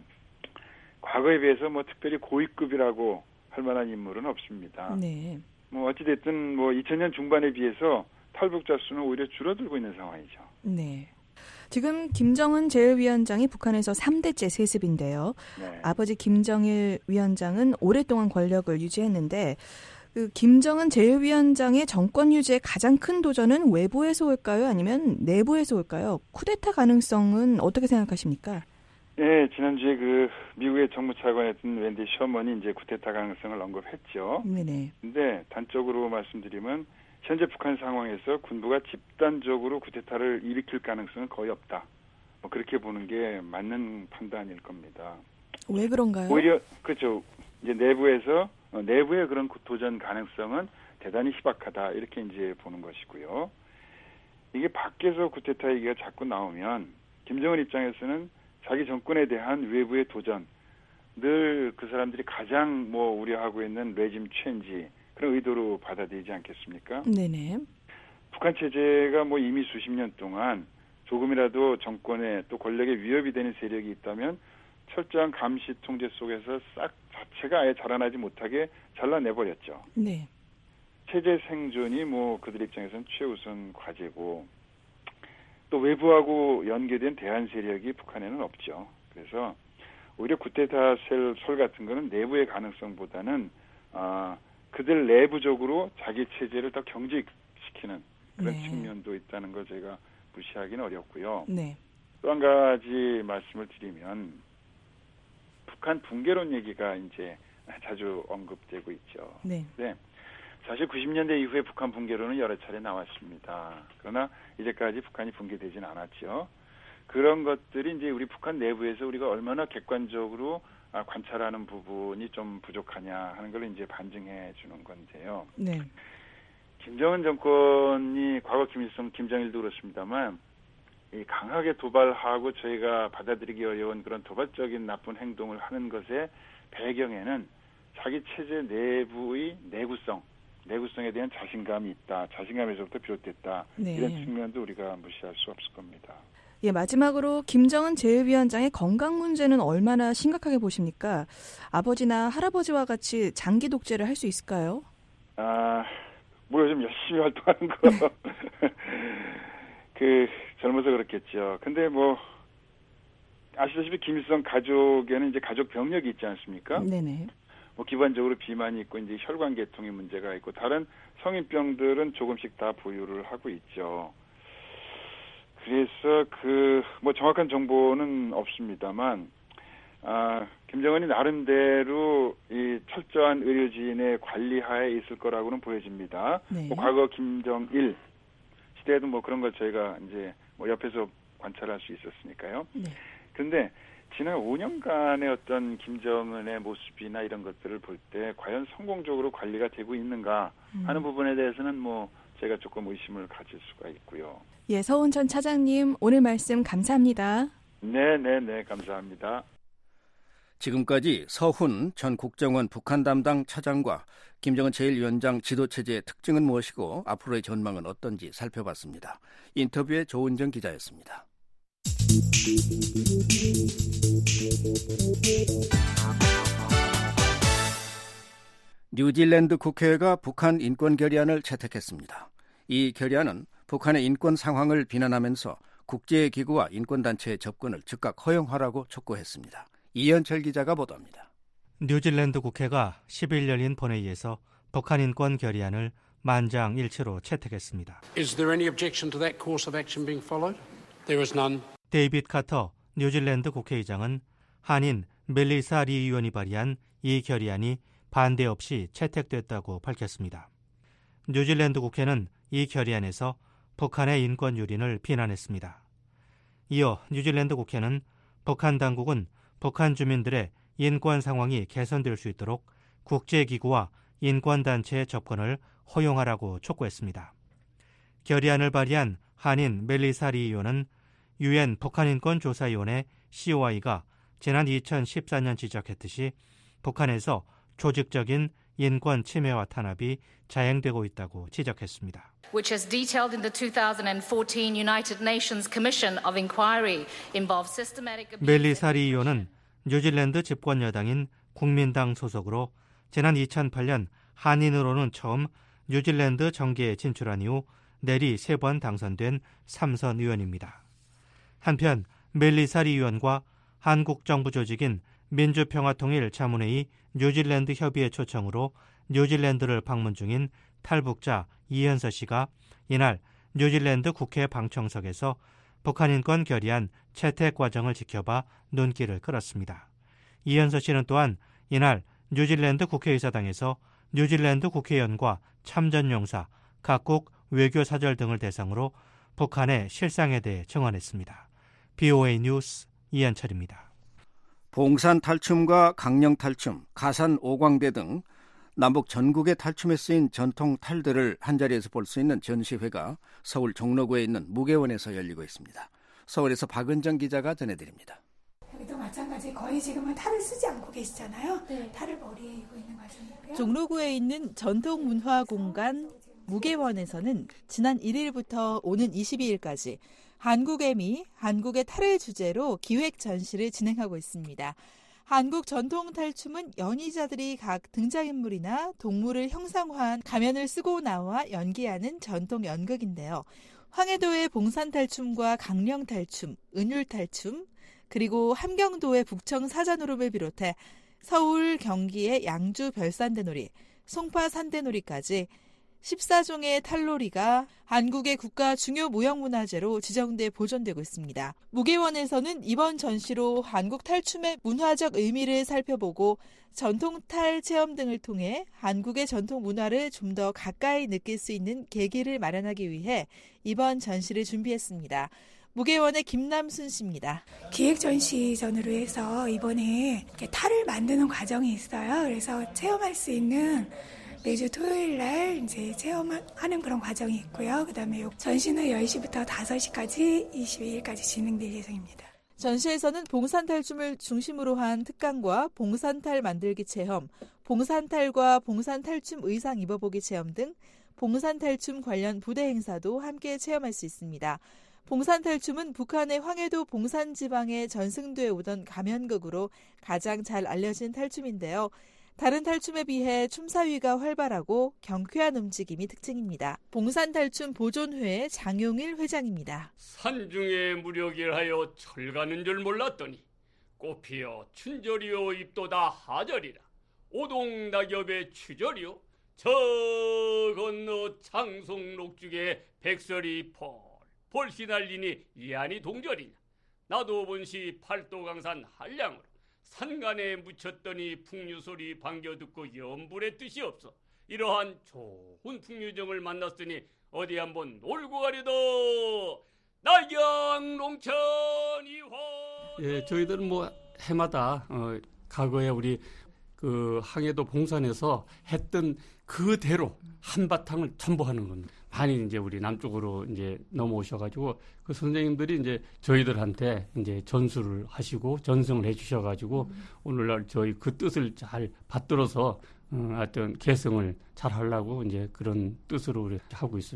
Speaker 18: 과거에 비해서 뭐 특별히 고위급이라고 할 만한 인물은 없습니다.
Speaker 17: 네.
Speaker 18: 뭐 어찌됐든 뭐 이천 년 중반에 비해서 탈북자 수는 오히려 줄어들고 있는 상황이죠.
Speaker 17: 네. 지금 김정은 제일위원장이 북한에서 삼 대째 세습인데요.
Speaker 18: 네.
Speaker 17: 아버지 김정일 위원장은 오랫동안 권력을 유지했는데 그 김정은 제일위원장의 정권 유지의 가장 큰 도전은 외부에서 올까요? 아니면 내부에서 올까요? 쿠데타 가능성은 어떻게 생각하십니까?
Speaker 18: 네, 지난주에 그 미국의 정무차관이었던 웬디 셔먼이 이제 쿠데타 가능성을 언급했죠.
Speaker 17: 네네.
Speaker 18: 근데 단적으로 말씀드리면 현재 북한 상황에서 군부가 집단적으로 쿠데타를 일으킬 가능성은 거의 없다. 뭐 그렇게 보는 게 맞는 판단일 겁니다.
Speaker 17: 왜 그런가요?
Speaker 18: 오히려 그렇죠. 이제 내부에서 어, 내부의 그런 도전 가능성은 대단히 희박하다 이렇게 이제 보는 것이고요. 이게 밖에서 쿠데타 얘기가 자꾸 나오면 김정은 입장에서는 자기 정권에 대한 외부의 도전, 늘 그 사람들이 가장 뭐 우려하고 있는 레짐 체인지 그런 의도로 받아들이지 않겠습니까?
Speaker 17: 네네.
Speaker 18: 북한 체제가 뭐 이미 수십 년 동안 조금이라도 정권에 또 권력에 위협이 되는 세력이 있다면 철저한 감시 통제 속에서 싹 자체가 아예 자라나지 못하게 잘라내버렸죠.
Speaker 17: 네.
Speaker 18: 체제 생존이 뭐 그들 입장에서는 최우선 과제고 또 외부하고 연계된 대한 세력이 북한에는 없죠. 그래서 오히려 쿠데타 셀 솔 같은 거는 내부의 가능성보다는 아, 그들 내부적으로 자기 체제를 더 경직시키는 그런
Speaker 17: 네.
Speaker 18: 측면도 있다는 걸 제가 무시하기는 어렵고요.
Speaker 17: 네.
Speaker 18: 또 한 가지 말씀을 드리면 북한 붕괴론 얘기가 이제 자주 언급되고 있죠.
Speaker 17: 네.
Speaker 18: 네. 사실 구십 년대 이후에 북한 붕괴론은 여러 차례 나왔습니다. 그러나 이제까지 북한이 붕괴되진 않았죠. 그런 것들이 이제 우리 북한 내부에서 우리가 얼마나 객관적으로 관찰하는 부분이 좀 부족하냐 하는 걸 이제 반증해 주는 건데요.
Speaker 17: 네.
Speaker 18: 김정은 정권이 과거 김일성, 김정일도 그렇습니다만 이 강하게 도발하고 저희가 받아들이기 어려운 그런 도발적인 나쁜 행동을 하는 것의 배경에는 자기 체제 내부의 내구성, 내구성에 대한 자신감이 있다. 자신감에서부터 비롯됐다.
Speaker 17: 네.
Speaker 18: 이런 측면도 우리가 무시할 수 없을 겁니다.
Speaker 17: 예, 마지막으로 김정은 제일위원장의 건강 문제는 얼마나 심각하게 보십니까? 아버지나 할아버지와 같이 장기 독재를 할 수 있을까요?
Speaker 18: 아, 뭐 요즘 열심히 활동하는 거. 그 젊어서 그렇겠죠. 근데 뭐 아시다시피 김일성 가족에는 이제 가족 병력이 있지 않습니까?
Speaker 17: 네네.
Speaker 18: 뭐 기본적으로 비만이 있고 이제 혈관 계통의 문제가 있고 다른 성인병들은 조금씩 다 보유를 하고 있죠. 그래서 그 뭐 정확한 정보는 없습니다만 아, 김정은이 나름대로 이 철저한 의료진의 관리하에 있을 거라고는 보여집니다.
Speaker 17: 네.
Speaker 18: 뭐 과거 김정일 시대에도 뭐 그런 걸 저희가 이제 뭐 옆에서 관찰할 수 있었으니까요.
Speaker 17: 네.
Speaker 18: 그런데 지난 오 년간의 어떤 김정은의 모습이나 이런 것들을 볼 때 과연 성공적으로 관리가 되고 있는가 하는
Speaker 17: 음.
Speaker 18: 부분에 대해서는 뭐 제가 조금 의심을 가질 수가 있고요.
Speaker 17: 예, 서운천 차장님 오늘 말씀 감사합니다.
Speaker 18: 네, 네, 네, 감사합니다.
Speaker 3: 지금까지 서훈 전 국정원 북한 담당 차장과 김정은 제일위원장 지도체제의 특징은 무엇이고 앞으로의 전망은 어떤지 살펴봤습니다. 인터뷰의 조은정 기자였습니다. 뉴질랜드 국회가 북한 인권 결의안을 채택했습니다. 이 결의안은 북한의 인권 상황을 비난하면서 국제기구와 인권단체의 접근을 즉각 허용하라고 촉구했습니다. 이현철 기자가 보도합니다.
Speaker 2: 뉴질랜드 국회가 십일 열린 본회의에서 북한 인권 결의안을 만장일치로 채택했습니다.
Speaker 19: Is there any objection to that course of action being followed? There is none.
Speaker 2: 데이빗 카터 뉴질랜드 국회의장은 한인 멜리사 리 의원이 발의한 이 결의안이 반대 없이 채택됐다고 밝혔습니다. 뉴질랜드 국회는 이 결의안에서 북한의 인권 유린을 비난했습니다. 이어 뉴질랜드 국회는 북한 당국은 북한 주민들의 인권 상황이 개선될 수 있도록 국제기구와 인권단체의 접근을 허용하라고 촉구했습니다. 결의안을 발의한 한인 멜리사 리 의원은 유엔 북한인권조사위원회 씨오아이가 지난 이천십사 년 지적했듯이 북한에서 조직적인 인권 침해와 탄압이 자행되고 있다고 지적했습니다.
Speaker 20: Which as detailed in the twenty fourteen United Nations Commission of Inquiry involves systematic abuse.
Speaker 2: 멜리사 리 의원은 뉴질랜드 집권 여당인 국민당 소속으로 지난 이천팔 년 한인으로는 처음 뉴질랜드 정계에 진출한 이후 내리 세 번 당선된 삼선 의원입니다. 한편 멜리사 리 의원과 한국 정부 조직인 민주평화통일자문회의 뉴질랜드 협의회 초청으로 뉴질랜드를 방문 중인 탈북자 이현서 씨가 이날 뉴질랜드 국회 방청석에서 북한 인권 결의안 채택 과정을 지켜봐 눈길을 끌었습니다. 이현서 씨는 또한 이날 뉴질랜드 국회의사당에서 뉴질랜드 국회의원과 참전용사, 각국 외교사절 등을 대상으로 북한의 실상에 대해 증언했습니다. 비오에이 뉴스 이현철입니다.
Speaker 3: 봉산 탈춤과 강령 탈춤, 가산 오광대 등 남북 전국의 탈춤에 쓰인 전통 탈들을 한자리에서 볼 수 있는 전시회가 서울 종로구에 있는 무계원에서 열리고 있습니다. 서울에서 박은정 기자가 전해드립니다.
Speaker 21: 여기도 마찬가지 거의 지금은 탈을 쓰지 않고 계시잖아요. 네. 탈을 머리에 입고 있는 과정이고요.
Speaker 22: 종로구에 있는 전통문화공간 무계원에서는 지난 일 일부터 오는 이십이 일까지 한국의 미, 한국의 탈을 주제로 기획 전시를 진행하고 있습니다. 한국 전통 탈춤은 연희자들이 각 등장인물이나 동물을 형상화한 가면을 쓰고 나와 연기하는 전통 연극인데요. 황해도의 봉산탈춤과 강령탈춤, 은율탈춤, 그리고 함경도의 북청 사자노름을 비롯해 서울, 경기의 양주 별산대놀이, 송파 산대놀이까지 십사 종의 탈놀이가 한국의 국가 중요 무형문화재로 지정돼 보존되고 있습니다. 무계원에서는 이번 전시로 한국 탈춤의 문화적 의미를 살펴보고 전통탈 체험 등을 통해 한국의 전통 문화를 좀 더 가까이 느낄 수 있는 계기를 마련하기 위해 이번 전시를 준비했습니다. 무계원의 김남순 씨입니다.
Speaker 21: 기획 전시전으로 해서 이번에 이렇게 탈을 만드는 과정이 있어요. 그래서 체험할 수 있는 매주 토요일 날 이제 체험하는 그런 과정이 있고요. 그다음에 전시는 열 시부터 다섯 시까지 이십이 일까지 진행될 예정입니다.
Speaker 22: 전시에서는 봉산탈춤을 중심으로 한 특강과 봉산탈 만들기 체험, 봉산탈과 봉산탈춤 의상 입어보기 체험 등 봉산탈춤 관련 부대 행사도 함께 체험할 수 있습니다. 봉산탈춤은 북한의 황해도 봉산 지방의 전승도에 오던 가면극으로 가장 잘 알려진 탈춤인데요. 다른 탈춤에 비해 춤사위가 활발하고 경쾌한 움직임이 특징입니다. 봉산탈춤 보존회의 장용일 회장입니다.
Speaker 23: 산중에 무력일하여 철가는 줄 몰랐더니 꽃피어 춘절이요 잎도다 하절이라 오동낙엽의 추절이요 저 건너 창송록죽에 백설이 펄펄 시날리니 이안이 동절이냐 나도 본시 팔도강산 한량으로 산간에 묻혔더니 풍류소리 반겨듣고 염불의 뜻이 없어 이러한 좋은 풍류정을 만났으니 어디 한번 놀고 가려도 낙양농천이화.
Speaker 19: 예, 저희들은 뭐 해마다 어, 과거에 우리 그 항해도 봉산에서 했던 그대로 한바탕을 첨부하는 겁니다. 많이 이제 우리 남쪽으로 이제 넘어오셔가지고 그 선생님들이 이제 저희들한테 이제 전수를 하시고 전승을 해주셔가지고 음. 오늘날 저희 그 뜻을 잘 받들어서 어, 어떤 개성을 잘 하려고 이제 그런 뜻으로 우리 하고 있습니다.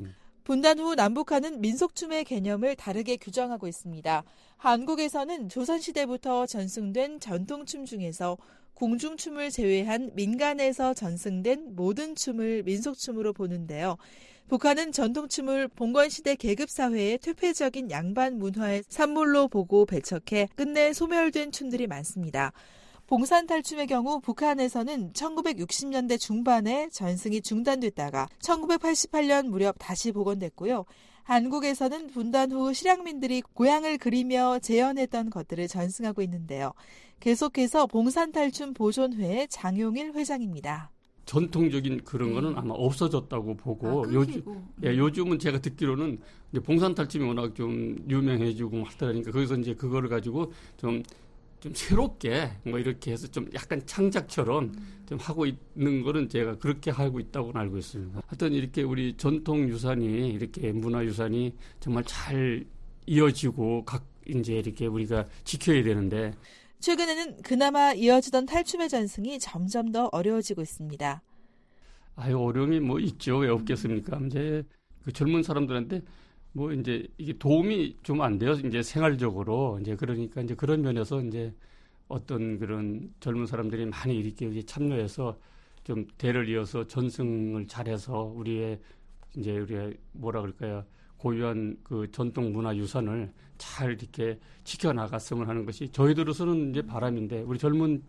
Speaker 22: 분단 후 남북한은 민속춤의 개념을 다르게 규정하고 있습니다. 한국에서는 조선시대부터 전승된 전통춤 중에서 궁중춤을 제외한 민간에서 전승된 모든 춤을 민속춤으로 보는데요. 북한은 전통춤을 봉건시대 계급사회의 퇴폐적인 양반 문화의 산물로 보고 배척해 끝내 소멸된 춤들이 많습니다. 봉산탈춤의 경우 북한에서는 천구백육십 년대 중반에 전승이 중단됐다가 천구백팔십팔 년 무렵 다시 복원됐고요. 한국에서는 분단 후 실향민들이 고향을 그리며 재현했던 것들을 전승하고 있는데요. 계속해서 봉산탈춤 보존회의 장용일 회장입니다.
Speaker 19: 전통적인 그런 거는 아마 없어졌다고 보고
Speaker 22: 아,
Speaker 19: 요즘 예, 요즘은 제가 듣기로는 이제 봉산탈춤이 워낙 좀 유명해지고 하더라니까 거기서 이제 그거를 가지고 좀 좀 새롭게 뭐 이렇게 해서 좀 약간 창작처럼 좀 하고 있는 거는 제가 그렇게 하고 있다고 알고 있습니다. 하여튼 이렇게 우리 전통 유산이 이렇게 문화 유산이 정말 잘 이어지고 각 이제 이렇게 우리가 지켜야 되는데
Speaker 22: 최근에는 그나마 이어지던 탈춤의 전승이 점점 더 어려워지고 있습니다.
Speaker 19: 아유 어려움이 뭐 있죠. 왜 없겠습니까? 이제 그 젊은 사람들한테 뭐 이제 이게 도움이 좀 안 돼요. 이제 생활적으로 이제 그러니까 이제 그런 면에서 이제 어떤 그런 젊은 사람들이 많이 이렇게 참여해서 좀 대를 이어서 전승을 잘해서 우리의 이제 우리의 뭐라 그럴까요? 고유한 그 전통 문화 유산을 잘 이렇게 지켜나갔으면 하는 것이 저희들로서는 이제 바람인데 우리 젊은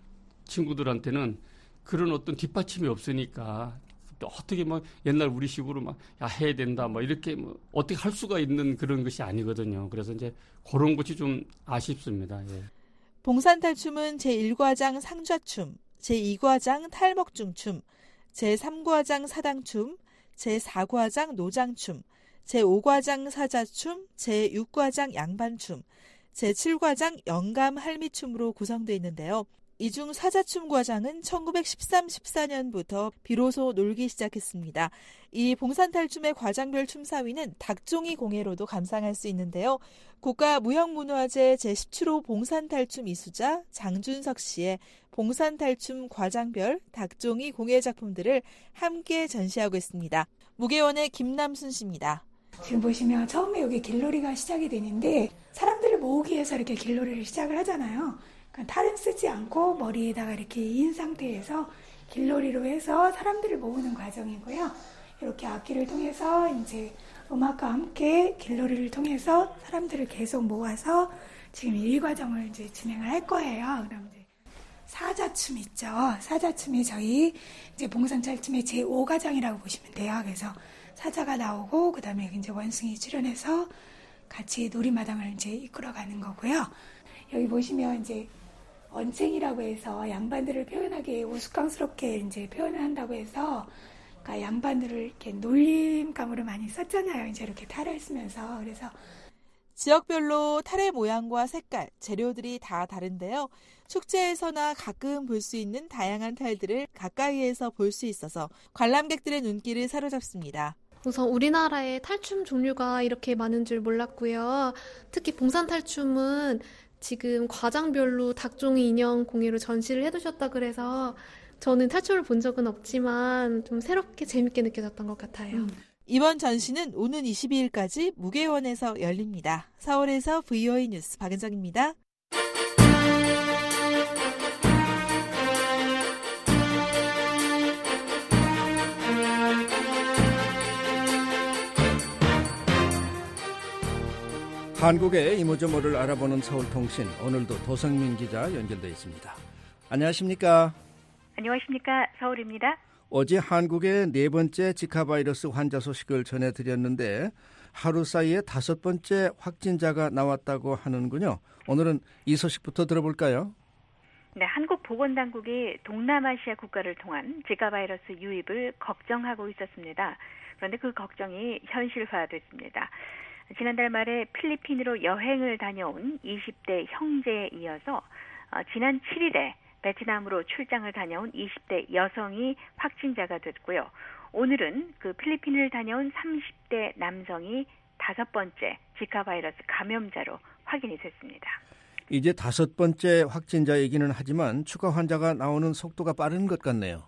Speaker 19: 친구들한테는 그런 어떤 뒷받침이 없으니까 어떻게 막 옛날 우리식으로 막 야 해야 된다 뭐 이렇게 뭐 어떻게 할 수가 있는 그런 것이 아니거든요. 그래서 이제 그런 것이 좀 아쉽습니다. 예.
Speaker 22: 봉산탈춤은 제일 과장 상좌춤, 제이 과장 탈먹중춤, 제삼 과장 사당춤, 제사 과장 노장춤, 제오 과장 사자춤, 제육 과장 양반춤, 제칠 과장 영감 할미춤으로 구성되어 있는데요. 이 중 사자춤 과장은 천구백십삼 십사 년부터 비로소 놀기 시작했습니다. 이 봉산탈춤의 과장별 춤사위는 닭종이 공예로도 감상할 수 있는데요. 국가무형문화재 제십칠 호 봉산탈춤 이수자 장준석 씨의 봉산탈춤 과장별 닭종이 공예 작품들을 함께 전시하고 있습니다. 무게원의 김남순 씨입니다.
Speaker 21: 지금 보시면 처음에 여기 길놀이가 시작이 되는데 사람들을 모으기 위해서 이렇게 길놀이를 시작을 하잖아요. 탈은 쓰지 않고 머리에다가 이렇게 인 상태에서 길놀이로 해서 사람들을 모으는 과정이고요. 이렇게 악기를 통해서 이제 음악과 함께 길놀이를 통해서 사람들을 계속 모아서 지금 이 과정을 이제 진행을 할 거예요. 그럼 이제 사자춤 있죠. 사자춤이 저희 이제 봉산탈춤의 제오 과장이라고 보시면 돼요. 그래서 사자가 나오고 그다음에 이제 원숭이 출연해서 같이 놀이마당을 이제 이끌어가는 거고요. 여기 보시면 이제 언챙이라고 해서 양반들을 표현하게 우스꽝스럽게 이제 표현을 한다고 해서 그러니까 양반들을 이렇게 놀림감으로 많이 썼잖아요. 이제 이렇게 탈을 쓰면서. 그래서
Speaker 22: 지역별로 탈의 모양과 색깔, 재료들이 다 다른데요. 축제에서나 가끔 볼 수 있는 다양한 탈들을 가까이에서 볼 수 있어서 관람객들의 눈길을 사로잡습니다.
Speaker 1: 우선 우리나라에 탈춤 종류가 이렇게 많은 줄 몰랐고요. 특히 봉산탈춤은 지금 과장별로 닭종이 인형 공예로 전시를 해두셨다 그래서 저는 탈춤을 본 적은 없지만 좀 새롭게 재밌게 느껴졌던 것 같아요.
Speaker 22: 음. 이번 전시는 오는 이십이 일까지 무게원에서 열립니다. 서울에서 브이오에이 뉴스 박은정입니다.
Speaker 3: 한국의 이모저모를 알아보는 서울통신, 오늘도 도성민 기자 연결돼 있습니다. 안녕하십니까?
Speaker 4: 안녕하십니까? 서울입니다.
Speaker 3: 어제 한국의 네 번째 지카 바이러스 환자 소식을 전해드렸는데 하루 사이에 다섯 번째 확진자가 나왔다고 하는군요. 오늘은 이 소식부터 들어볼까요?
Speaker 4: 네, 한국 보건당국이 동남아시아 국가를 통한 지카 바이러스 유입을 걱정하고 있었습니다. 그런데 그 걱정이 현실화됐습니다. 지난달 말에 필리핀으로 여행을 다녀온 이십 대 형제에 이어서 어, 지난 칠 일에 베트남으로 출장을 다녀온 이십 대 여성이 확진자가 됐고요. 오늘은 그 필리핀을 다녀온 삼십 대 남성이 다섯 번째 지카 바이러스 감염자로 확인이 됐습니다.
Speaker 3: 이제 다섯 번째 확진자 얘기는 하지만 추가 환자가 나오는 속도가 빠른 것 같네요.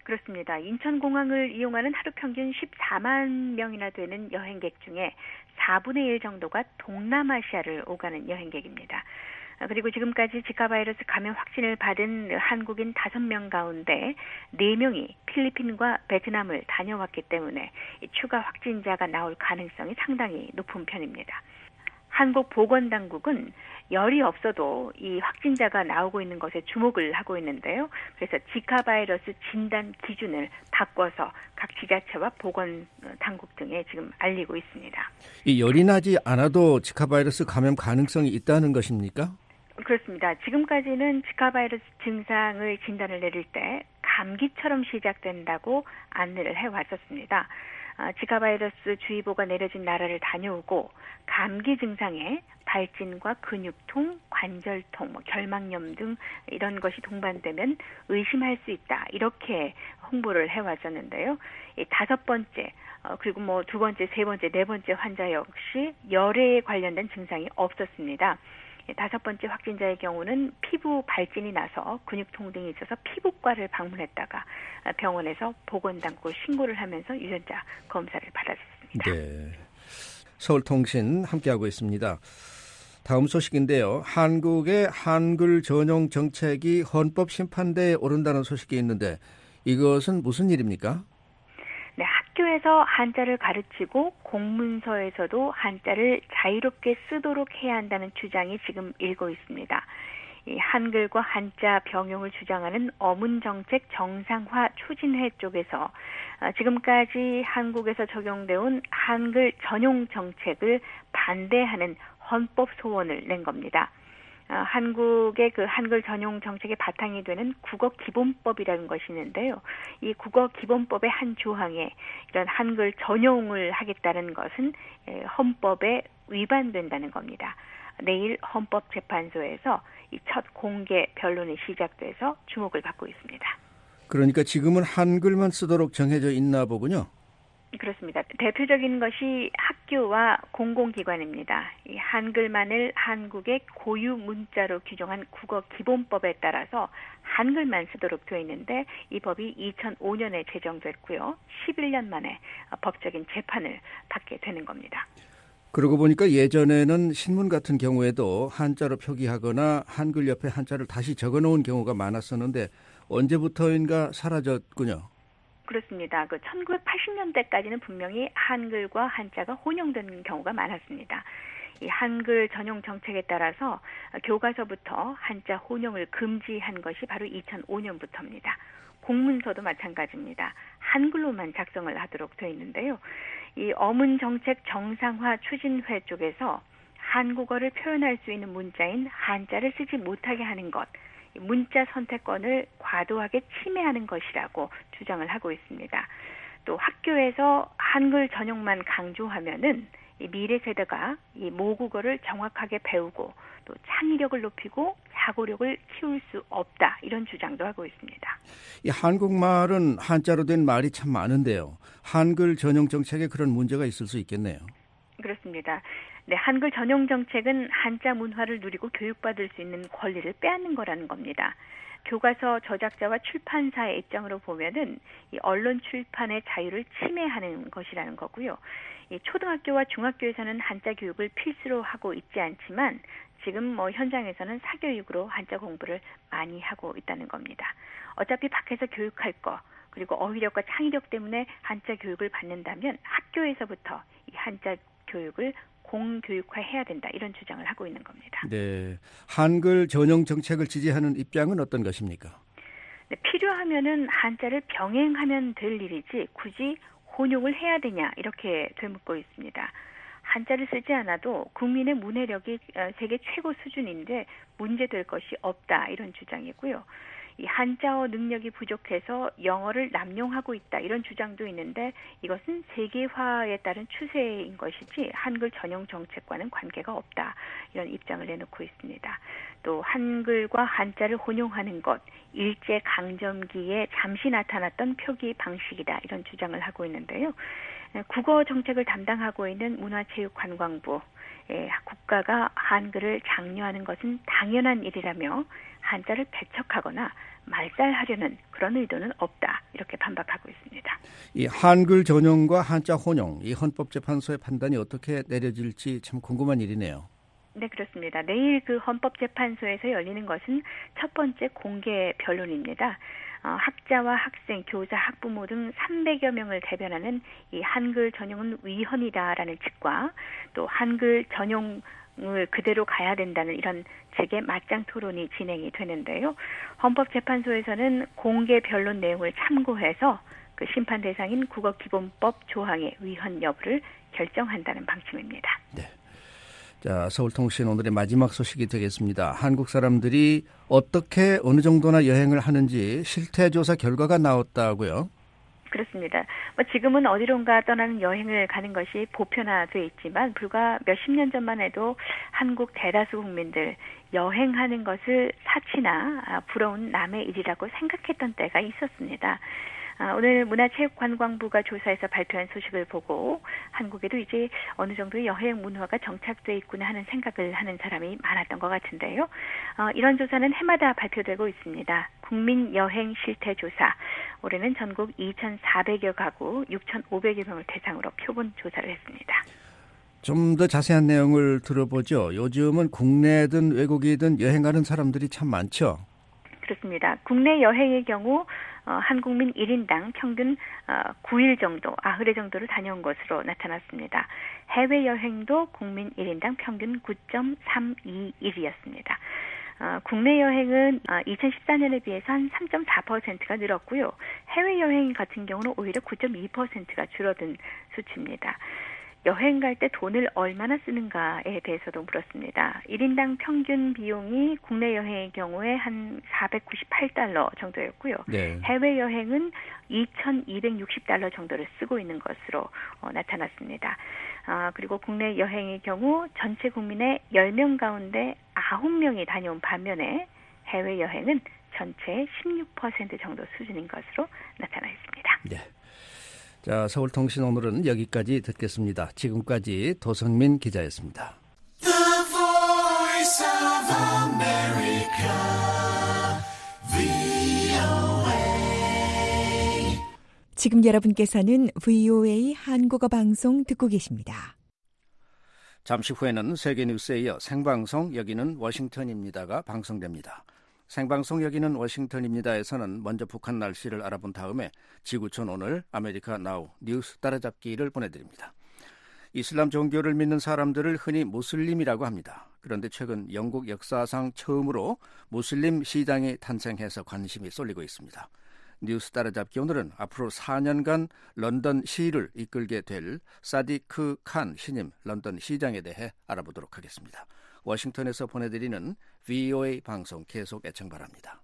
Speaker 4: 그렇습니다. 인천공항을 이용하는 하루 평균 십사만 명이나 되는 여행객 중에 사분의 일 정도가 동남아시아를 오가는 여행객입니다. 그리고 지금까지 지카 바이러스 감염 확진을 받은 한국인 다섯 명 가운데 네 명이 필리핀과 베트남을 다녀왔기 때문에 추가 확진자가 나올 가능성이 상당히 높은 편입니다. 한국 보건당국은 열이 없어도 이 확진자가 나오고 있는 것에 주목을 하고 있는데요. 그래서 지카 바이러스 진단 기준을 바꿔서 각 지자체와 보건당국 등에 지금 알리고 있습니다.
Speaker 3: 이 열이 나지 않아도 지카 바이러스 감염 가능성이 있다는 것입니까?
Speaker 4: 그렇습니다. 지금까지는 지카 바이러스 증상을 진단을 내릴 때 감기처럼 시작된다고 안내를 해왔었습니다. 지카 바이러스 주의보가 내려진 나라를 다녀오고 감기 증상에 발진과 근육통, 관절통, 뭐 결막염 등 이런 것이 동반되면 의심할 수 있다. 이렇게 홍보를 해왔었는데요. 이 다섯 번째, 어, 그리고 뭐 두 번째, 세 번째, 네 번째 환자 역시 열에 관련된 증상이 없었습니다. 다섯 번째 확진자의 경우는 피부 발진이 나서 근육통 등이 있어서 피부과를 방문했다가 병원에서 보건당국에 신고를 하면서 유전자 검사를 받았습니다.
Speaker 3: 네, 서울통신 함께하고 있습니다. 다음 소식인데요. 한국의 한글 전용 정책이 헌법심판대에 오른다는 소식이 있는데 이것은 무슨 일입니까?
Speaker 4: 네, 학교에서 한자를 가르치고 공문서에서도 한자를 자유롭게 쓰도록 해야 한다는 주장이 지금 일고 있습니다. 이 한글과 한자 병용을 주장하는 어문정책 정상화 추진회 쪽에서 지금까지 한국에서 적용돼 온 한글 전용 정책을 반대하는 헌법 소원을 낸 겁니다. 어, 한국의 그 한글 전용 정책의 바탕이 되는 국어 기본법이라는 것이 있는데요. 이 국어 기본법의 한 조항에 이런 한글 전용을 하겠다는 것은 헌법에 위반된다는 겁니다. 내일 헌법재판소에서 이 첫 공개 변론이 시작돼서 주목을 받고 있습니다.
Speaker 3: 그러니까 지금은 한글만 쓰도록 정해져 있나 보군요.
Speaker 4: 그렇습니다. 대표적인 것이 학교와 공공기관입니다. 이 한글만을 한국의 고유 문자로 규정한 국어 기본법에 따라서 한글만 쓰도록 되어 있는데 이 법이 이천오 년에 제정됐고요. 십일 년 만에 법적인 재판을 받게 되는 겁니다.
Speaker 3: 그러고 보니까 예전에는 신문 같은 경우에도 한자로 표기하거나 한글 옆에 한자를 다시 적어놓은 경우가 많았었는데 언제부터인가 사라졌군요.
Speaker 4: 그렇습니다. 그 천구백팔십 년대까지는 분명히 한글과 한자가 혼용된 경우가 많았습니다. 이 한글 전용 정책에 따라서 교과서부터 한자 혼용을 금지한 것이 바로 이천오 년부터입니다. 공문서도 마찬가지입니다. 한글로만 작성을 하도록 되어 있는데요. 이 어문정책 정상화 추진회 쪽에서 한국어를 표현할 수 있는 문자인 한자를 쓰지 못하게 하는 것, 문자 선택권을 과도하게 침해하는 것이라고 주장을 하고 있습니다. 또 학교에서 한글 전용만 강조하면은 이 미래 세대가 이 모국어를 정확하게 배우고 또 창의력을 높이고 사고력을 키울 수 없다 이런 주장도 하고 있습니다.
Speaker 3: 이 한국말은 한자로 된 말이 참 많은데요. 한글 전용 정책에 그런 문제가 있을 수 있겠네요.
Speaker 4: 그렇습니다. 네, 한글 전용 정책은 한자 문화를 누리고 교육받을 수 있는 권리를 빼앗는 거라는 겁니다. 교과서 저작자와 출판사의 입장으로 보면은 이 언론 출판의 자유를 침해하는 것이라는 거고요. 이 초등학교와 중학교에서는 한자 교육을 필수로 하고 있지 않지만 지금 뭐 현장에서는 사교육으로 한자 공부를 많이 하고 있다는 겁니다. 어차피 밖에서 교육할 거 그리고 어휘력과 창의력 때문에 한자 교육을 받는다면 학교에서부터 이 한자 교육을 공교육화해야 된다 이런 주장을 하고 있는 겁니다.
Speaker 3: 네, 한글 전용 정책을 지지하는 입장은 어떤 것입니까?
Speaker 4: 네, 필요하면은 한자를 병행하면 될 일이지 굳이 혼용을 해야 되냐 이렇게 되묻고 있습니다. 한자를 쓰지 않아도 국민의 문해력이 세계 최고 수준인데 문제될 것이 없다 이런 주장이고요. 이 한자어 능력이 부족해서 영어를 남용하고 있다 이런 주장도 있는데 이것은 세계화에 따른 추세인 것이지 한글 전용 정책과는 관계가 없다 이런 입장을 내놓고 있습니다. 또 한글과 한자를 혼용하는 것 일제 강점기에 잠시 나타났던 표기 방식이다 이런 주장을 하고 있는데요. 국어 정책을 담당하고 있는 문화체육관광부, 예, 국가가 한글을 장려하는 것은 당연한 일이라며 한자를 배척하거나 말살하려는 그런 의도는 없다, 이렇게 반박하고 있습니다.
Speaker 3: 이 한글 전용과 한자 혼용, 이 헌법재판소의 판단이 어떻게 내려질지 참 궁금한 일이네요.
Speaker 4: 네, 그렇습니다. 내일 그 헌법재판소에서 열리는 것은 첫 번째 공개 변론입니다. 어, 학자와 학생, 교사, 학부모 등 삼백여 명을 대변하는 이 한글 전용은 위헌이다라는 측과 또 한글 전용을 그대로 가야 된다는 이런 측의 맞짱 토론이 진행이 되는데요. 헌법재판소에서는 공개 변론 내용을 참고해서 그 심판 대상인 국어기본법 조항의 위헌 여부를 결정한다는 방침입니다.
Speaker 3: 네. 자, 서울통신 오늘의 마지막 소식이 되겠습니다. 한국 사람들이 어떻게 어느 정도나 여행을 하는지 실태조사 결과가 나왔다고요?
Speaker 4: 그렇습니다. 뭐 지금은 어디론가 떠나는 여행을 가는 것이 보편화돼 있지만 불과 몇십 년 전만 해도 한국 대다수 국민들 여행하는 것을 사치나 부러운 남의 일이라고 생각했던 때가 있었습니다. 오늘 문화체육관광부가 조사해서 발표한 소식을 보고 한국에도 이제 어느 정도 여행 문화가 정착돼 있구나 하는 생각을 하는 사람이 많았던 것 같은데요. 어, 이런 조사는 해마다 발표되고 있습니다. 국민 여행 실태 조사. 올해는 전국 이천사백여 가구 육천오백여 명을 대상으로 표본 조사를 했습니다.
Speaker 3: 좀 더 자세한 내용을 들어보죠. 요즘은 국내든 외국이든 여행 가는 사람들이 참 많죠.
Speaker 4: 그렇습니다. 국내 여행의 경우 어, 한 국민 일 인당 평균 어, 구 일 정도, 나흘 정도를 다녀온 것으로 나타났습니다. 해외여행도 국민 일 인당 평균 구 점 삼이 일이었습니다. 어, 국내 여행은 어, 이천십사 년에 비해서 한 삼 점 사 퍼센트가 늘었고요. 해외여행 같은 경우는 오히려 구 점 이 퍼센트가 줄어든 수치입니다. 여행 갈 때 돈을 얼마나 쓰는가에 대해서도 물었습니다. 일 인당 평균 비용이 국내 여행의 경우에 한 사백구십팔 달러 정도였고요. 네. 해외여행은 이천이백육십 달러 정도를 쓰고 있는 것으로 어, 나타났습니다. 아, 그리고 국내 여행의 경우 전체 국민의 열 명 가운데 아홉 명이 다녀온 반면에 해외여행은 전체의 십육 퍼센트 정도 수준인 것으로 나타나 있습니다.
Speaker 3: 네. 자, 서울통신 오늘은 여기까지 듣겠습니다. 지금까지 도성민 기자였습니다.
Speaker 6: The Voice of America, 브이오에이.
Speaker 7: 지금 여러분께서는 브이오에이 한국어 방송 듣고 계십니다.
Speaker 3: 잠시 후에는 세계뉴스에 이어 생방송 여기는 워싱턴입니다가 방송됩니다. 생방송 여기는 워싱턴입니다에서는 먼저 북한 날씨를 알아본 다음에 지구촌 오늘 아메리카 나우 뉴스 따라잡기를 보내드립니다. 이슬람 종교를 믿는 사람들을 흔히 무슬림이라고 합니다. 그런데 최근 영국 역사상 처음으로 무슬림 시장이 탄생해서 관심이 쏠리고 있습니다. 뉴스 따라잡기 오늘은 앞으로 사 년간 런던 시를 이끌게 될 사디크 칸 신임 런던 시장에 대해 알아보도록 하겠습니다. 워싱턴에서 보내드리는 브이오에이 방송 계속 애청 바랍니다.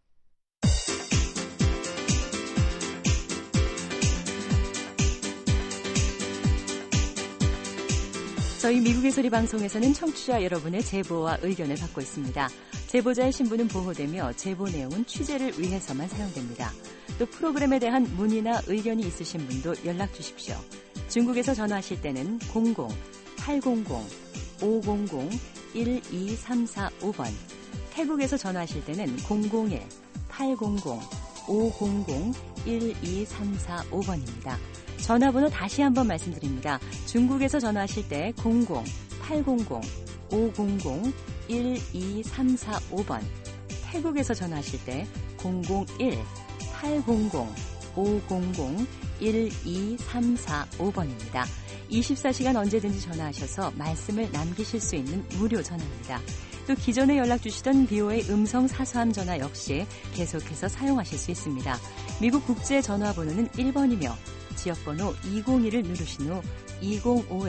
Speaker 8: 저희 미국의 소리 방송에서는 청취자 여러분의 제보와 의견을 받고 있습니다. 제보자의 신분은 보호되며 제보 내용은 취재를 위해서만 사용됩니다. 또 프로그램에 대한 문의나 의견이 있으신 분도 연락 주십시오. 중국에서 전화하실 때는 공공 팔공공 오공공 일이삼사오 번, 태국에서 전화하실 때는 공공일 팔공공 오공공 일이삼사오 번입니다. 전화번호 다시 한번 말씀드립니다. 중국에서 전화하실 때 공공 팔공공 오공공 일이삼사오 번, 태국에서 전화하실 때 공공일 팔공공 오공공 일이삼사오 번입니다. 이십사 시간 언제든지 전화하셔서 말씀을 남기실 수 있는 무료 전화입니다. 또 기존에 연락 주시던 비오에이 음성 사서함 전화 역시 계속해서 사용하실 수 있습니다. 미국 국제 전화번호는 일 번이며 지역번호 이공일을 누르신 후 이공오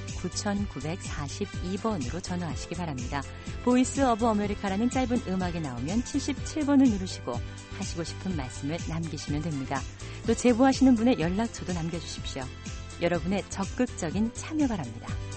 Speaker 8: 구구사이 번으로 전화하시기 바랍니다. 보이스 오브 아메리카라는 짧은 음악이 나오면 칠십칠 번을 누르시고 하시고 싶은 말씀을 남기시면 됩니다. 또 제보하시는 분의 연락처도 남겨주십시오. 여러분의 적극적인 참여 바랍니다.